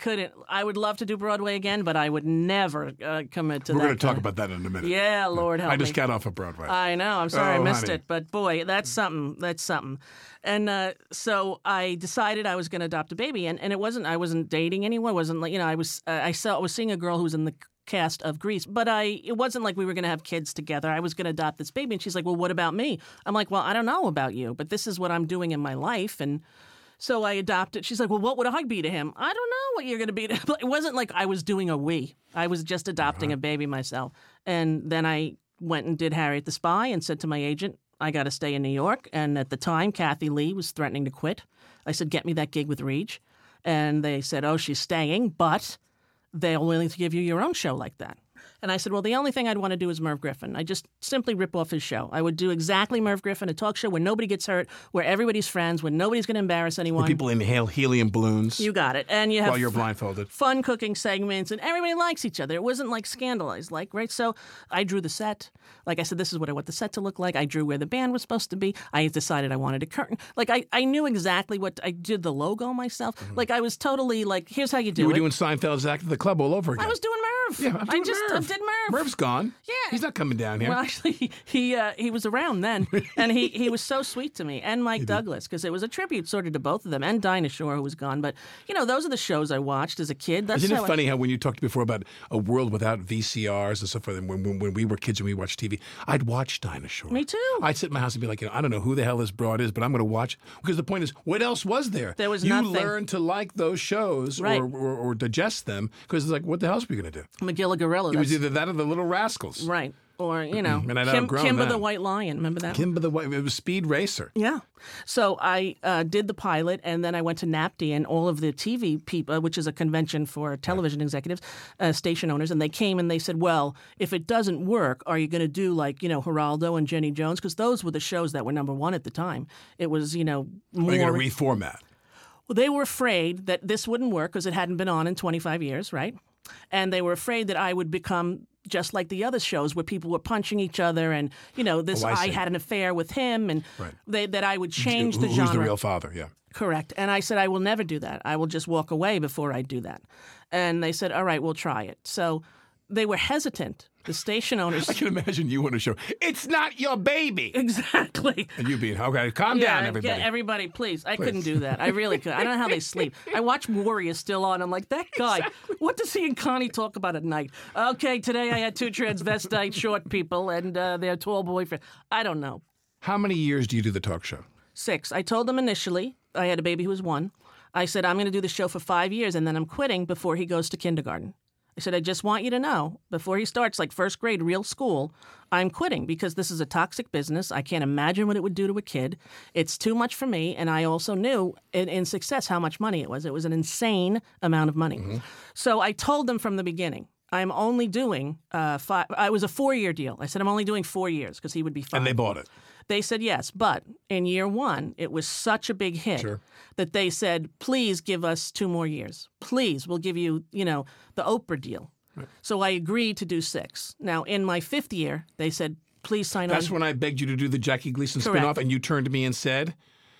I would love to do Broadway again, but I would never commit to that. We're going to talk about that in a minute. Yeah, Lord help me. I just got off of Broadway. I know. I'm sorry I missed honey. it. But, boy, that's something. And so I decided I was going to adopt a baby. And I wasn't dating anyone. It wasn't like, I was seeing a girl who was in the cast of Grease, but it wasn't like we were going to have kids together. I was going to adopt this baby, and she's like, well, what about me? I'm like, well, I don't know about you, but this is what I'm doing in my life. And so I adopted. She's like, well, what would I be to him? I don't know what you're going to be to him. It wasn't like I was doing a we. I was just adopting a baby myself. And then I went and did Harriet the Spy and said to my agent, I got to stay in New York. And at the time, Kathy Lee was threatening to quit. I said, get me that gig with Reach. And they said, oh, she's staying, but they're willing to give you your own show like that. And I said, well, the only thing I'd want to do is Merv Griffin. I just simply rip off his show. I would do exactly Merv Griffin, a talk show where nobody gets hurt, where everybody's friends, where nobody's going to embarrass anyone. Where people inhale helium balloons. You got it. And you have while you're blindfolded. Fun cooking segments, and everybody likes each other. It wasn't like scandalized, right? So I drew the set. Like I said, this is what I want the set to look like. I drew where the band was supposed to be. I decided I wanted a curtain. Like I knew exactly what I did the logo myself. Mm-hmm. Like I was totally like, here's how you do it. You were doing Seinfeld's Act at the Club all over again. I was doing Merv. Yeah, I did Merv. Merv's gone. Yeah, he's not coming down here. Well, actually, he was around then, and he was so sweet to me, and Mike Douglas, because it was a tribute sort of to both of them, and Dinah Shore, who was gone. But those are the shows I watched as a kid. Isn't it funny how when you talked before about a world without VCRs and so forth, and when we were kids and we watched TV, I'd watch Dinah Shore. Me too. I'd sit in my house and be like, I don't know who the hell this broad is, but I'm going to watch, because the point is, what else was there? There was nothing. You learn to like those shows, right, or digest them, because it's like, what the hell are we going to do? Magilla Gorilla. It was either that or the Little Rascals. Right. Or, Kimber the White Lion. Remember that? Kimber the White. It was Speed Racer. Yeah. So I did the pilot, and then I went to NAPTI, and all of the TV people, which is a convention for television executives, station owners, and they came and they said, well, if it doesn't work, are you going to do like, Geraldo and Jenny Jones? Because those were the shows that were number one at the time. It was, more... Are you going to reformat? Well, they were afraid that this wouldn't work because it hadn't been on in 25 years, right? And they were afraid that I would become just like the other shows where people were punching each other and, I had an affair with him and that I would change the genre. Who's the real father, yeah. Correct. And I said, I will never do that. I will just walk away before I do that. And they said, all right, we'll try it. So they were hesitant. The station owners... I can imagine you on a show. It's not your baby. Exactly. And you being, okay, calm down, everybody. Yeah, everybody, please. I couldn't do that. I really could. I don't know how they sleep. I watch Warrior still on. I'm like, that guy, what does he and Connie talk about at night? Okay, today I had two transvestite short people and their tall boyfriend. I don't know. How many years do you do the talk show? 6. I told them initially, I had a baby who was 1. I said, I'm going to do the show for 5 years, and then I'm quitting before he goes to kindergarten. I said, I just want you to know, before he starts like first grade, real school, I'm quitting because this is a toxic business. I can't imagine what it would do to a kid. It's too much for me. And I also knew in Success how much money it was. It was an insane amount of money. Mm-hmm. So I told them from the beginning, I'm only doing 5. It was a 4-year deal. I said, I'm only doing 4 years because he would be 5. And they bought it. They said yes, but in year 1, it was such a big hit that they said, please give us 2 more years. Please, we'll give you, the Oprah deal. Right. So I agreed to do 6. Now, in my 5th year, they said, please sign on. That's when I begged you to do the Jackie Gleason spinoff, and you turned to me and said...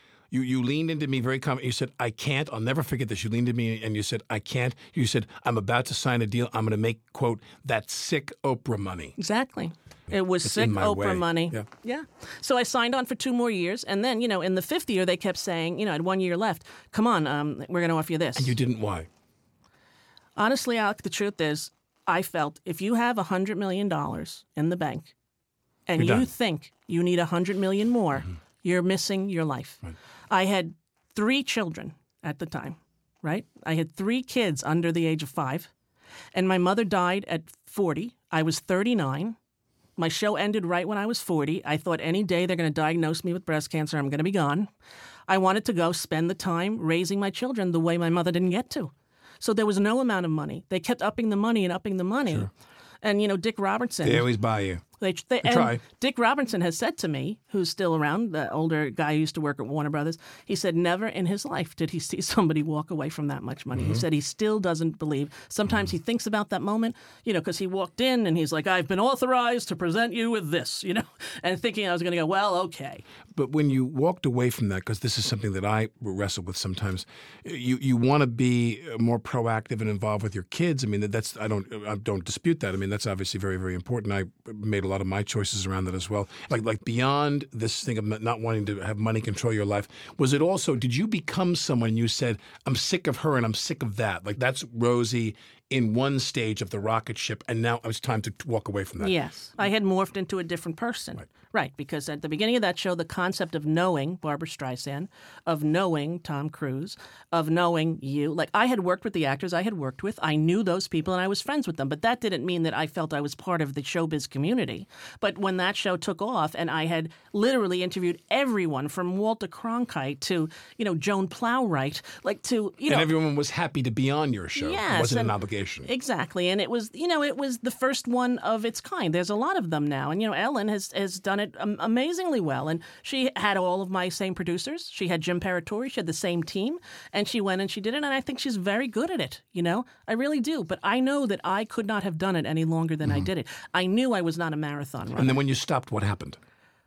You leaned into me very confidently. You said, I can't. I'll never forget this. You leaned into me and you said, I can't. You said, I'm about to sign a deal. I'm going to make, quote, that sick Oprah money. Exactly. It was sick Oprah money. Yeah. So I signed on for 2 more years. And then, in the 5th year, they kept saying, I had 1 year left. Come on, we're going to offer you this. And you didn't. Why? Honestly, Alec, the truth is, I felt if you have $100 million in the bank and you think you need $100 million more, you're missing your life. Right. I had 3 children at the time, right? I had 3 kids under the age of 5. And my mother died at 40. I was 39. My show ended right when I was 40. I thought any day they're going to diagnose me with breast cancer, I'm going to be gone. I wanted to go spend the time raising my children the way my mother didn't get to. So there was no amount of money. They kept upping the money and upping the money. Sure. And, you know, Dick Robertson. They always buy you. They try. Dick Robertson has said to me, who's still around, the older guy who used to work at Warner Brothers, he said never in his life did he see somebody walk away from that much money. He said he still doesn't believe. Sometimes he thinks about that moment, you know, because he walked in and he's like, I've been authorized to present you with this, you know, and thinking I was going to go, well, okay. But when you walked away from that, because this is something that I wrestle with sometimes, you want to be more proactive and involved with your kids. I mean, I don't dispute that. I mean, that's obviously very, very important. I made a lot of my choices around that as well. Like beyond this thing of not wanting to have money control your life, was it also, did you become someone you said, I'm sick of her and I'm sick of that? Like that's Rosie in one stage of the rocket ship, and now it's time to walk away from that. Yes. I had morphed into a different person. Right, because at the beginning of that show, the concept of knowing Barbra Streisand, of knowing Tom Cruise, of knowing you, like I had worked with the actors I had worked with. I knew those people and I was friends with them, but that didn't mean that I felt I was part of the showbiz community. But when that show took off and I had literally interviewed everyone from Walter Cronkite to, you know, Joan Plowright, like to, you know. And everyone was happy to be on your show. Yes, it wasn't an obligation. Exactly. And it was, you know, it was the first one of its kind. There's a lot of them now. And, you know, Ellen has done it amazingly well. And she had all of my same producers. She had Jim Paratori. She had the same team. And she went and she did it. And I think she's very good at it. You know, I really do. But I know that I could not have done it any longer than I did it. I knew I was not a marathon runner. And then when you stopped, what happened?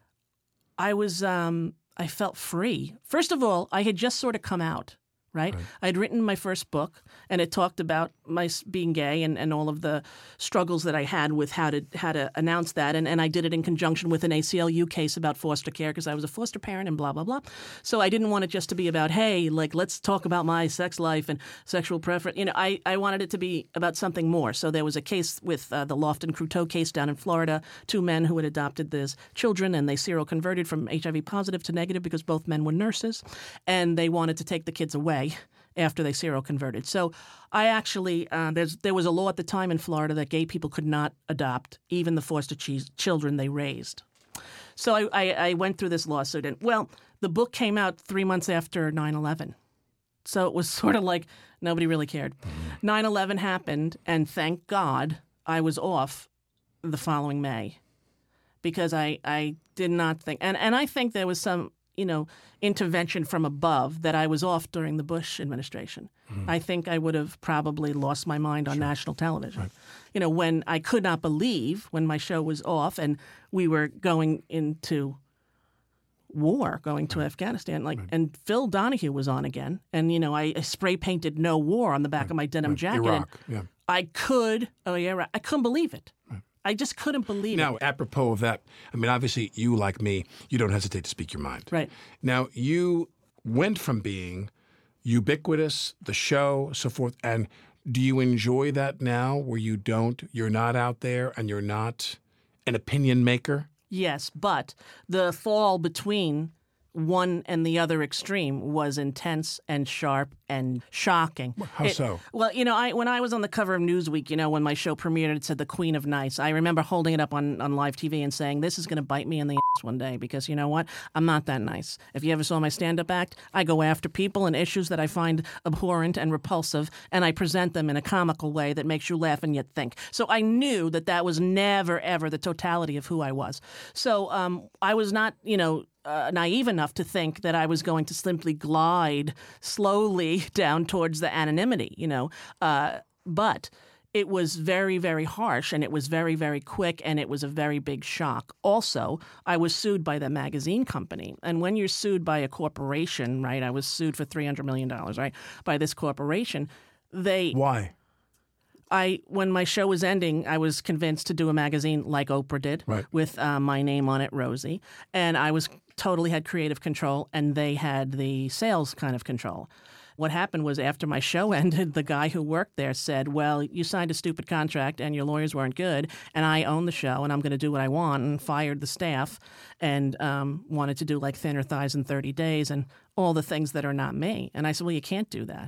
I was, I felt free. First of all, I had just sort of come out. Right? I had written my first book, and it talked about my being gay and all of the struggles that I had with how to announce that. And I did it in conjunction with an ACLU case about foster care because I was a foster parent and blah, blah, blah. So I didn't want it just to be about, hey, like, let's talk about my sex life and sexual preference. You know, I wanted it to be about something more. So there was a case with the Lofton-Croteau case down in Florida, 2 men who had adopted these children, and they seroconverted from HIV positive to negative because both men were nurses, and they wanted to take the kids away after they seroconverted. So I actually, there was a law at the time in Florida that gay people could not adopt even the foster children they raised. So I went through this lawsuit. And, well, the book came out 3 months after 9/11. So it was sort of like nobody really cared. 9/11 happened, and thank God I was off the following May because I did not think, and I think there was some, you know, intervention from above that I was off during the Bush administration. I think I would have probably lost my mind on national television. Right. You know, when I could not believe when my show was off and we were going into war, going to Afghanistan, like, and Phil Donahue was on again. And, you know, I spray painted "No War" on the back of my denim jacket. Iraq, yeah. I couldn't believe it. I just couldn't believe it. Now, apropos of that, I mean, obviously, you, like me, you don't hesitate to speak your mind. Right. Now, you went from being ubiquitous, the show, so forth, and do you enjoy that now where you're not out there and you're not an opinion maker? Yes, but the fall between one and the other extreme was intense and sharp and shocking. How so? Well, you know, when I was on the cover of Newsweek, you know, when my show premiered, it said the Queen of Nice. I remember holding it up on live TV and saying, this is going to bite me in the ass one day because, you know what? I'm not that nice. If you ever saw my stand-up act, I go after people and issues that I find abhorrent and repulsive, and I present them in a comical way that makes you laugh and yet think. So I knew that was never, ever the totality of who I was. So I was not, you know, naive enough to think that I was going to simply glide slowly down towards the anonymity, you know. But it was very, very harsh, and it was very, very quick, and it was a very big shock. Also, I was sued by the magazine company. And when you're sued by a corporation, right, I was sued for $300 million, right, by this corporation. Why? When my show was ending, I was convinced to do a magazine like Oprah did, right, with my name on it, Rosie. And I totally had creative control, and they had the sales kind of control. What happened was after my show ended, the guy who worked there said, well, you signed a stupid contract and your lawyers weren't good, and I own the show and I'm going to do what I want, and fired the staff and wanted to do like Thinner Thighs in 30 Days and all the things that are not me. And I said, well, you can't do that.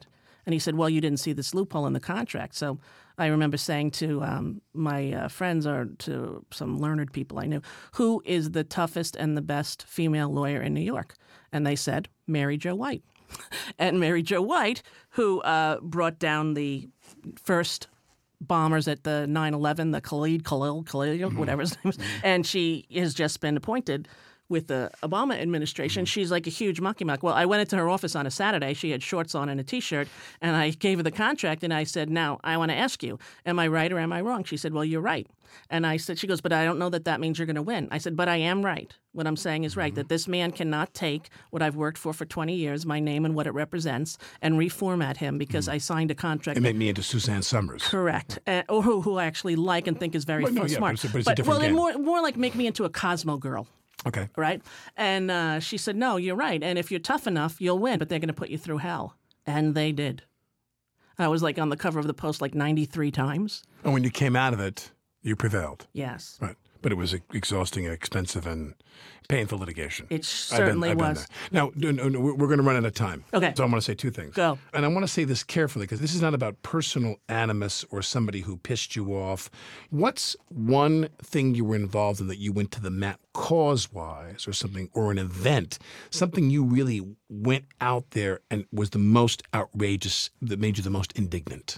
And he said, well, you didn't see this loophole in the contract. So I remember saying to my friends or to some learned people I knew, who is the toughest and the best female lawyer in New York? And they said, Mary Jo White. And Mary Jo White, who brought down the first bombers at the 9/11, the Khalil, whatever his name is, and she has just been appointed with the Obama administration. She's like a huge mucky muck. Well, I went into her office on a Saturday. She had shorts on and a T-shirt, and I gave her the contract, and I said, now, I want to ask you, am I right or am I wrong? She said, well, you're right. And I said, she goes, but I don't know that means you're going to win. I said, but I am right. What I'm saying is right, that this man cannot take what I've worked for 20 years, my name and what it represents, and reformat him because I signed a contract. And make me into Suzanne Summers. Correct. Or who I actually like and think is very smart. But it's a different game. More like make me into a Cosmo girl. Okay. Right? And she said, no, you're right. And if you're tough enough, you'll win, but they're going to put you through hell. And they did. I was like on the cover of the Post like 93 times. And when you came out of it, you prevailed. Yes. Right. But it was exhausting and expensive and painful litigation. It certainly was. Now, we're going to run out of time. Okay. So I want to say two things. Go. And I want to say this carefully because this is not about personal animus or somebody who pissed you off. What's one thing you were involved in that you went to the mat cause-wise or something, or an event, something you really went out there and was the most outrageous, that made you the most indignant?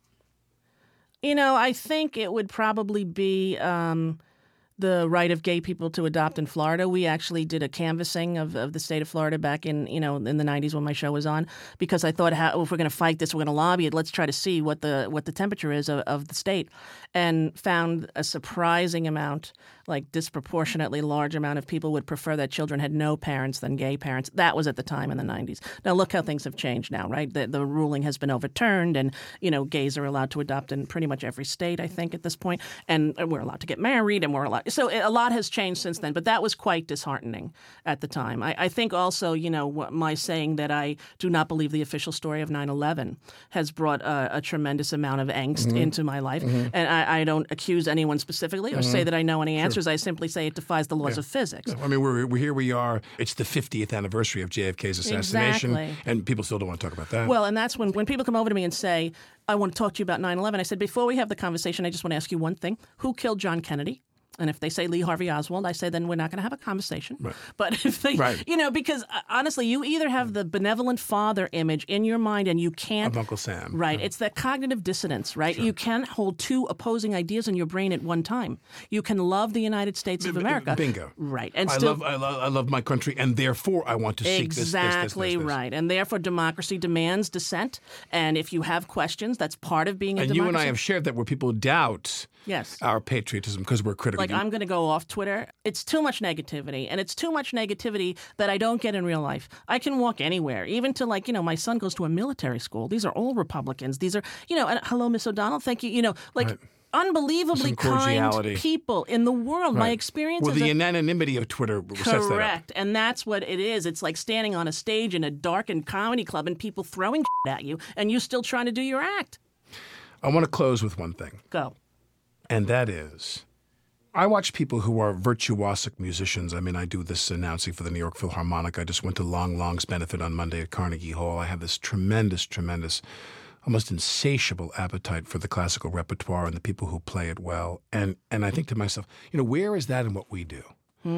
I think it would probably be the right of gay people to adopt in Florida. We actually did a canvassing of the state of Florida back in the 90s when my show was on, because I thought, if we're going to fight this, we're going to lobby it. Let's try to see what the temperature is of the state, and found a surprising amount, like disproportionately large amount of people would prefer that children had no parents than gay parents. That was at the time in the 90s. Now look how things have changed now, right? The ruling has been overturned, and gays are allowed to adopt in pretty much every state, I think, at this point, and we're allowed to get married, and we're allowed. So a lot has changed since then, but that was quite disheartening at the time. I think also, my saying that I do not believe the official story of 9/11 has brought a tremendous amount of angst into my life. And I don't accuse anyone specifically or say that I know any answers. Sure. I simply say it defies the laws of physics. I mean, we're here we are. It's the 50th anniversary of JFK's assassination. Exactly. And people still don't want to talk about that. Well, and that's when people come over to me and say, I want to talk to you about 9/11. I said, before we have the conversation, I just want to ask you one thing. Who killed John Kennedy? And if they say Lee Harvey Oswald, I say then we're not going to have a conversation. Right. But if they, because honestly, you either have the benevolent father image in your mind and you can't. Of Uncle Sam. Right. It's that cognitive dissonance, right? Sure. You can't hold two opposing ideas in your brain at one time. You can love the United States of America. Bingo. Right. And I love my country, and therefore I want to seek this. Exactly right. And therefore democracy demands dissent. And if you have questions, that's part of being a democracy. And you and I have shared that where people doubt our patriotism because we're critical. Like, I'm going to go off Twitter. It's too much negativity, and it's too much negativity that I don't get in real life. I can walk anywhere, even to my son goes to a military school. These are all Republicans. These are, and hello, Miss O'Donnell, thank you, unbelievably kind people in the world. Right. My experience the anonymity of Twitter sets that up. Correct. And that's what it is. It's like standing on a stage in a darkened comedy club and people throwing at you, and you still trying to do your act. I want to close with one thing. Go. And that is, I watch people who are virtuosic musicians. I mean, I do this announcing for the New York Philharmonic. I just went to Long Long's benefit on Monday at Carnegie Hall. I have this tremendous, almost insatiable appetite for the classical repertoire and the people who play it well. And I think to myself, where is that in what we do?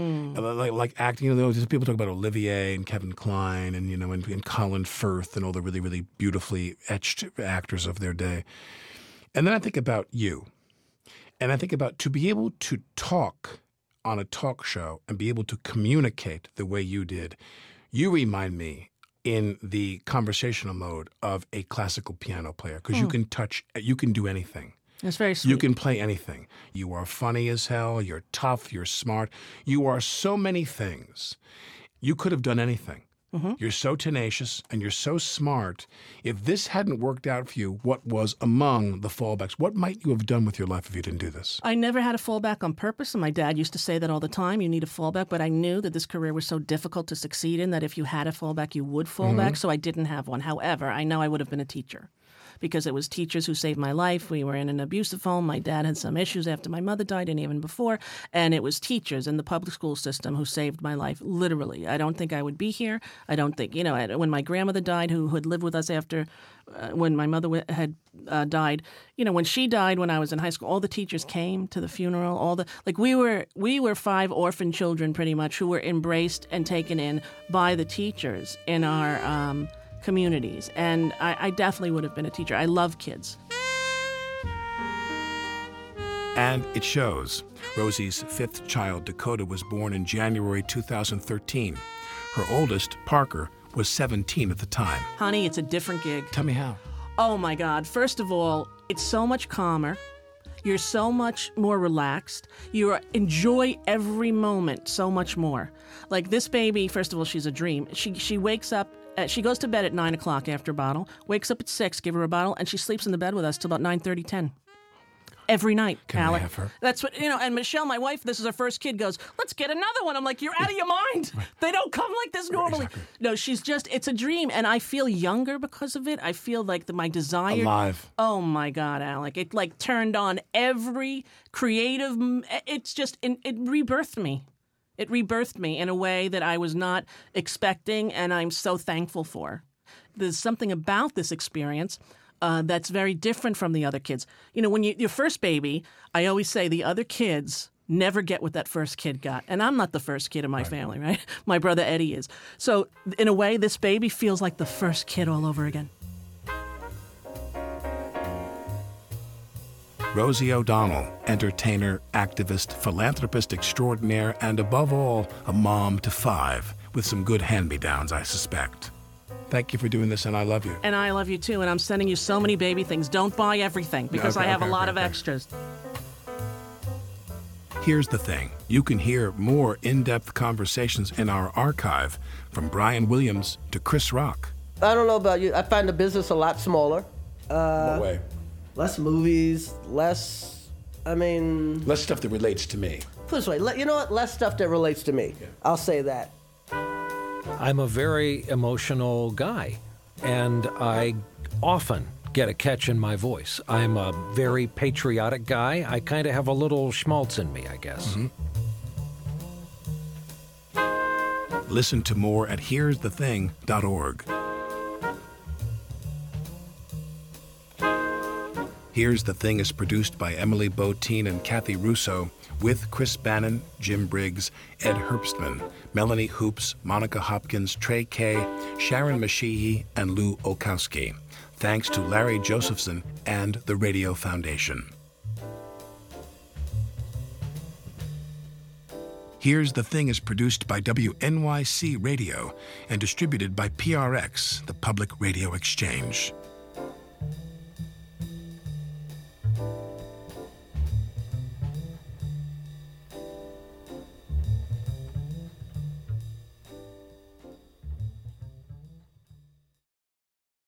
Like acting, there's people talk about Olivier and Kevin Kline and, and Colin Firth and all the really, really beautifully etched actors of their day. And then I think about you. And I think about to be able to talk on a talk show and be able to communicate the way you did, you remind me in the conversational mode of a classical piano player because you can do anything. That's very sweet. You can play anything. You are funny as hell. You're tough. You're smart. You are so many things. You could have done anything. Mm-hmm. You're so tenacious and you're so smart. If this hadn't worked out for you, what was among the fallbacks? What might you have done with your life if you didn't do this? I never had a fallback on purpose, and my dad used to say that all the time. You need a fallback, but I knew that this career was so difficult to succeed in that if you had a fallback, you would fall back, so I didn't have one. However, I know I would have been a teacher because it was teachers who saved my life. We were in an abusive home. My dad had some issues after my mother died and even before. And it was teachers in the public school system who saved my life, literally. I don't think I would be here. I don't think, when my grandmother died, who had lived with us after when my mother had died, when she died when I was in high school, all the teachers came to the funeral. We were 5 orphan children pretty much who were embraced and taken in by the teachers in our communities. And I definitely would have been a teacher. I love kids. And it shows. Rosie's 5th child, Dakota, was born in January 2013. Her oldest, Parker, was 17 at the time. Honey, it's a different gig. Tell me how. Oh, my God. First of all, it's so much calmer. You're so much more relaxed. You enjoy every moment so much more. Like this baby, first of all, she's a dream. She wakes up, she goes to bed at 9 o'clock after a bottle, wakes up at 6, give her a bottle, and she sleeps in the bed with us till about 9:30, 10. Every night, Can Alec. I have her? That's what, and Michelle, my wife, this is her first kid, goes, let's get another one. I'm like, you're out of your mind. They don't come like this normally. Exactly. No, it's a dream, and I feel younger because of it. I feel like my desire. Alive. Oh, my God, Alec. It, turned on every creative, it's just, it rebirthed me. It rebirthed me in a way that I was not expecting, and I'm so thankful for. There's something about this experience that's very different from the other kids. When your first baby, I always say the other kids never get what that first kid got. And I'm not the first kid in my family, right? My brother Eddie is. So in a way, this baby feels like the first kid all over again. Rosie O'Donnell, entertainer, activist, philanthropist extraordinaire, and above all, a mom to 5, with some good hand-me-downs, I suspect. Thank you for doing this, and I love you. And I love you, too, and I'm sending you so many baby things. Don't buy everything, because I have a lot of extras. Here's the thing. You can hear more in-depth conversations in our archive, from Brian Williams to Chris Rock. I don't know about you. I find the business a lot smaller. What way? Less movies, less stuff that relates to me. Put it this way, you know what? Less stuff that relates to me. Yeah. I'll say that. I'm a very emotional guy, and I often get a catch in my voice. I'm a very patriotic guy. I kind of have a little schmaltz in me, I guess. Mm-hmm. Listen to more at here'sthething.org. Here's the Thing is produced by Emily Botein and Kathy Russo, with Chris Bannon, Jim Briggs, Ed Herbstman, Melanie Hoops, Monica Hopkins, Trey Kay, Sharon Mashihi, and Lou Olkowski. Thanks to Larry Josephson and the Radio Foundation. Here's the Thing is produced by WNYC Radio and distributed by PRX, the Public Radio Exchange.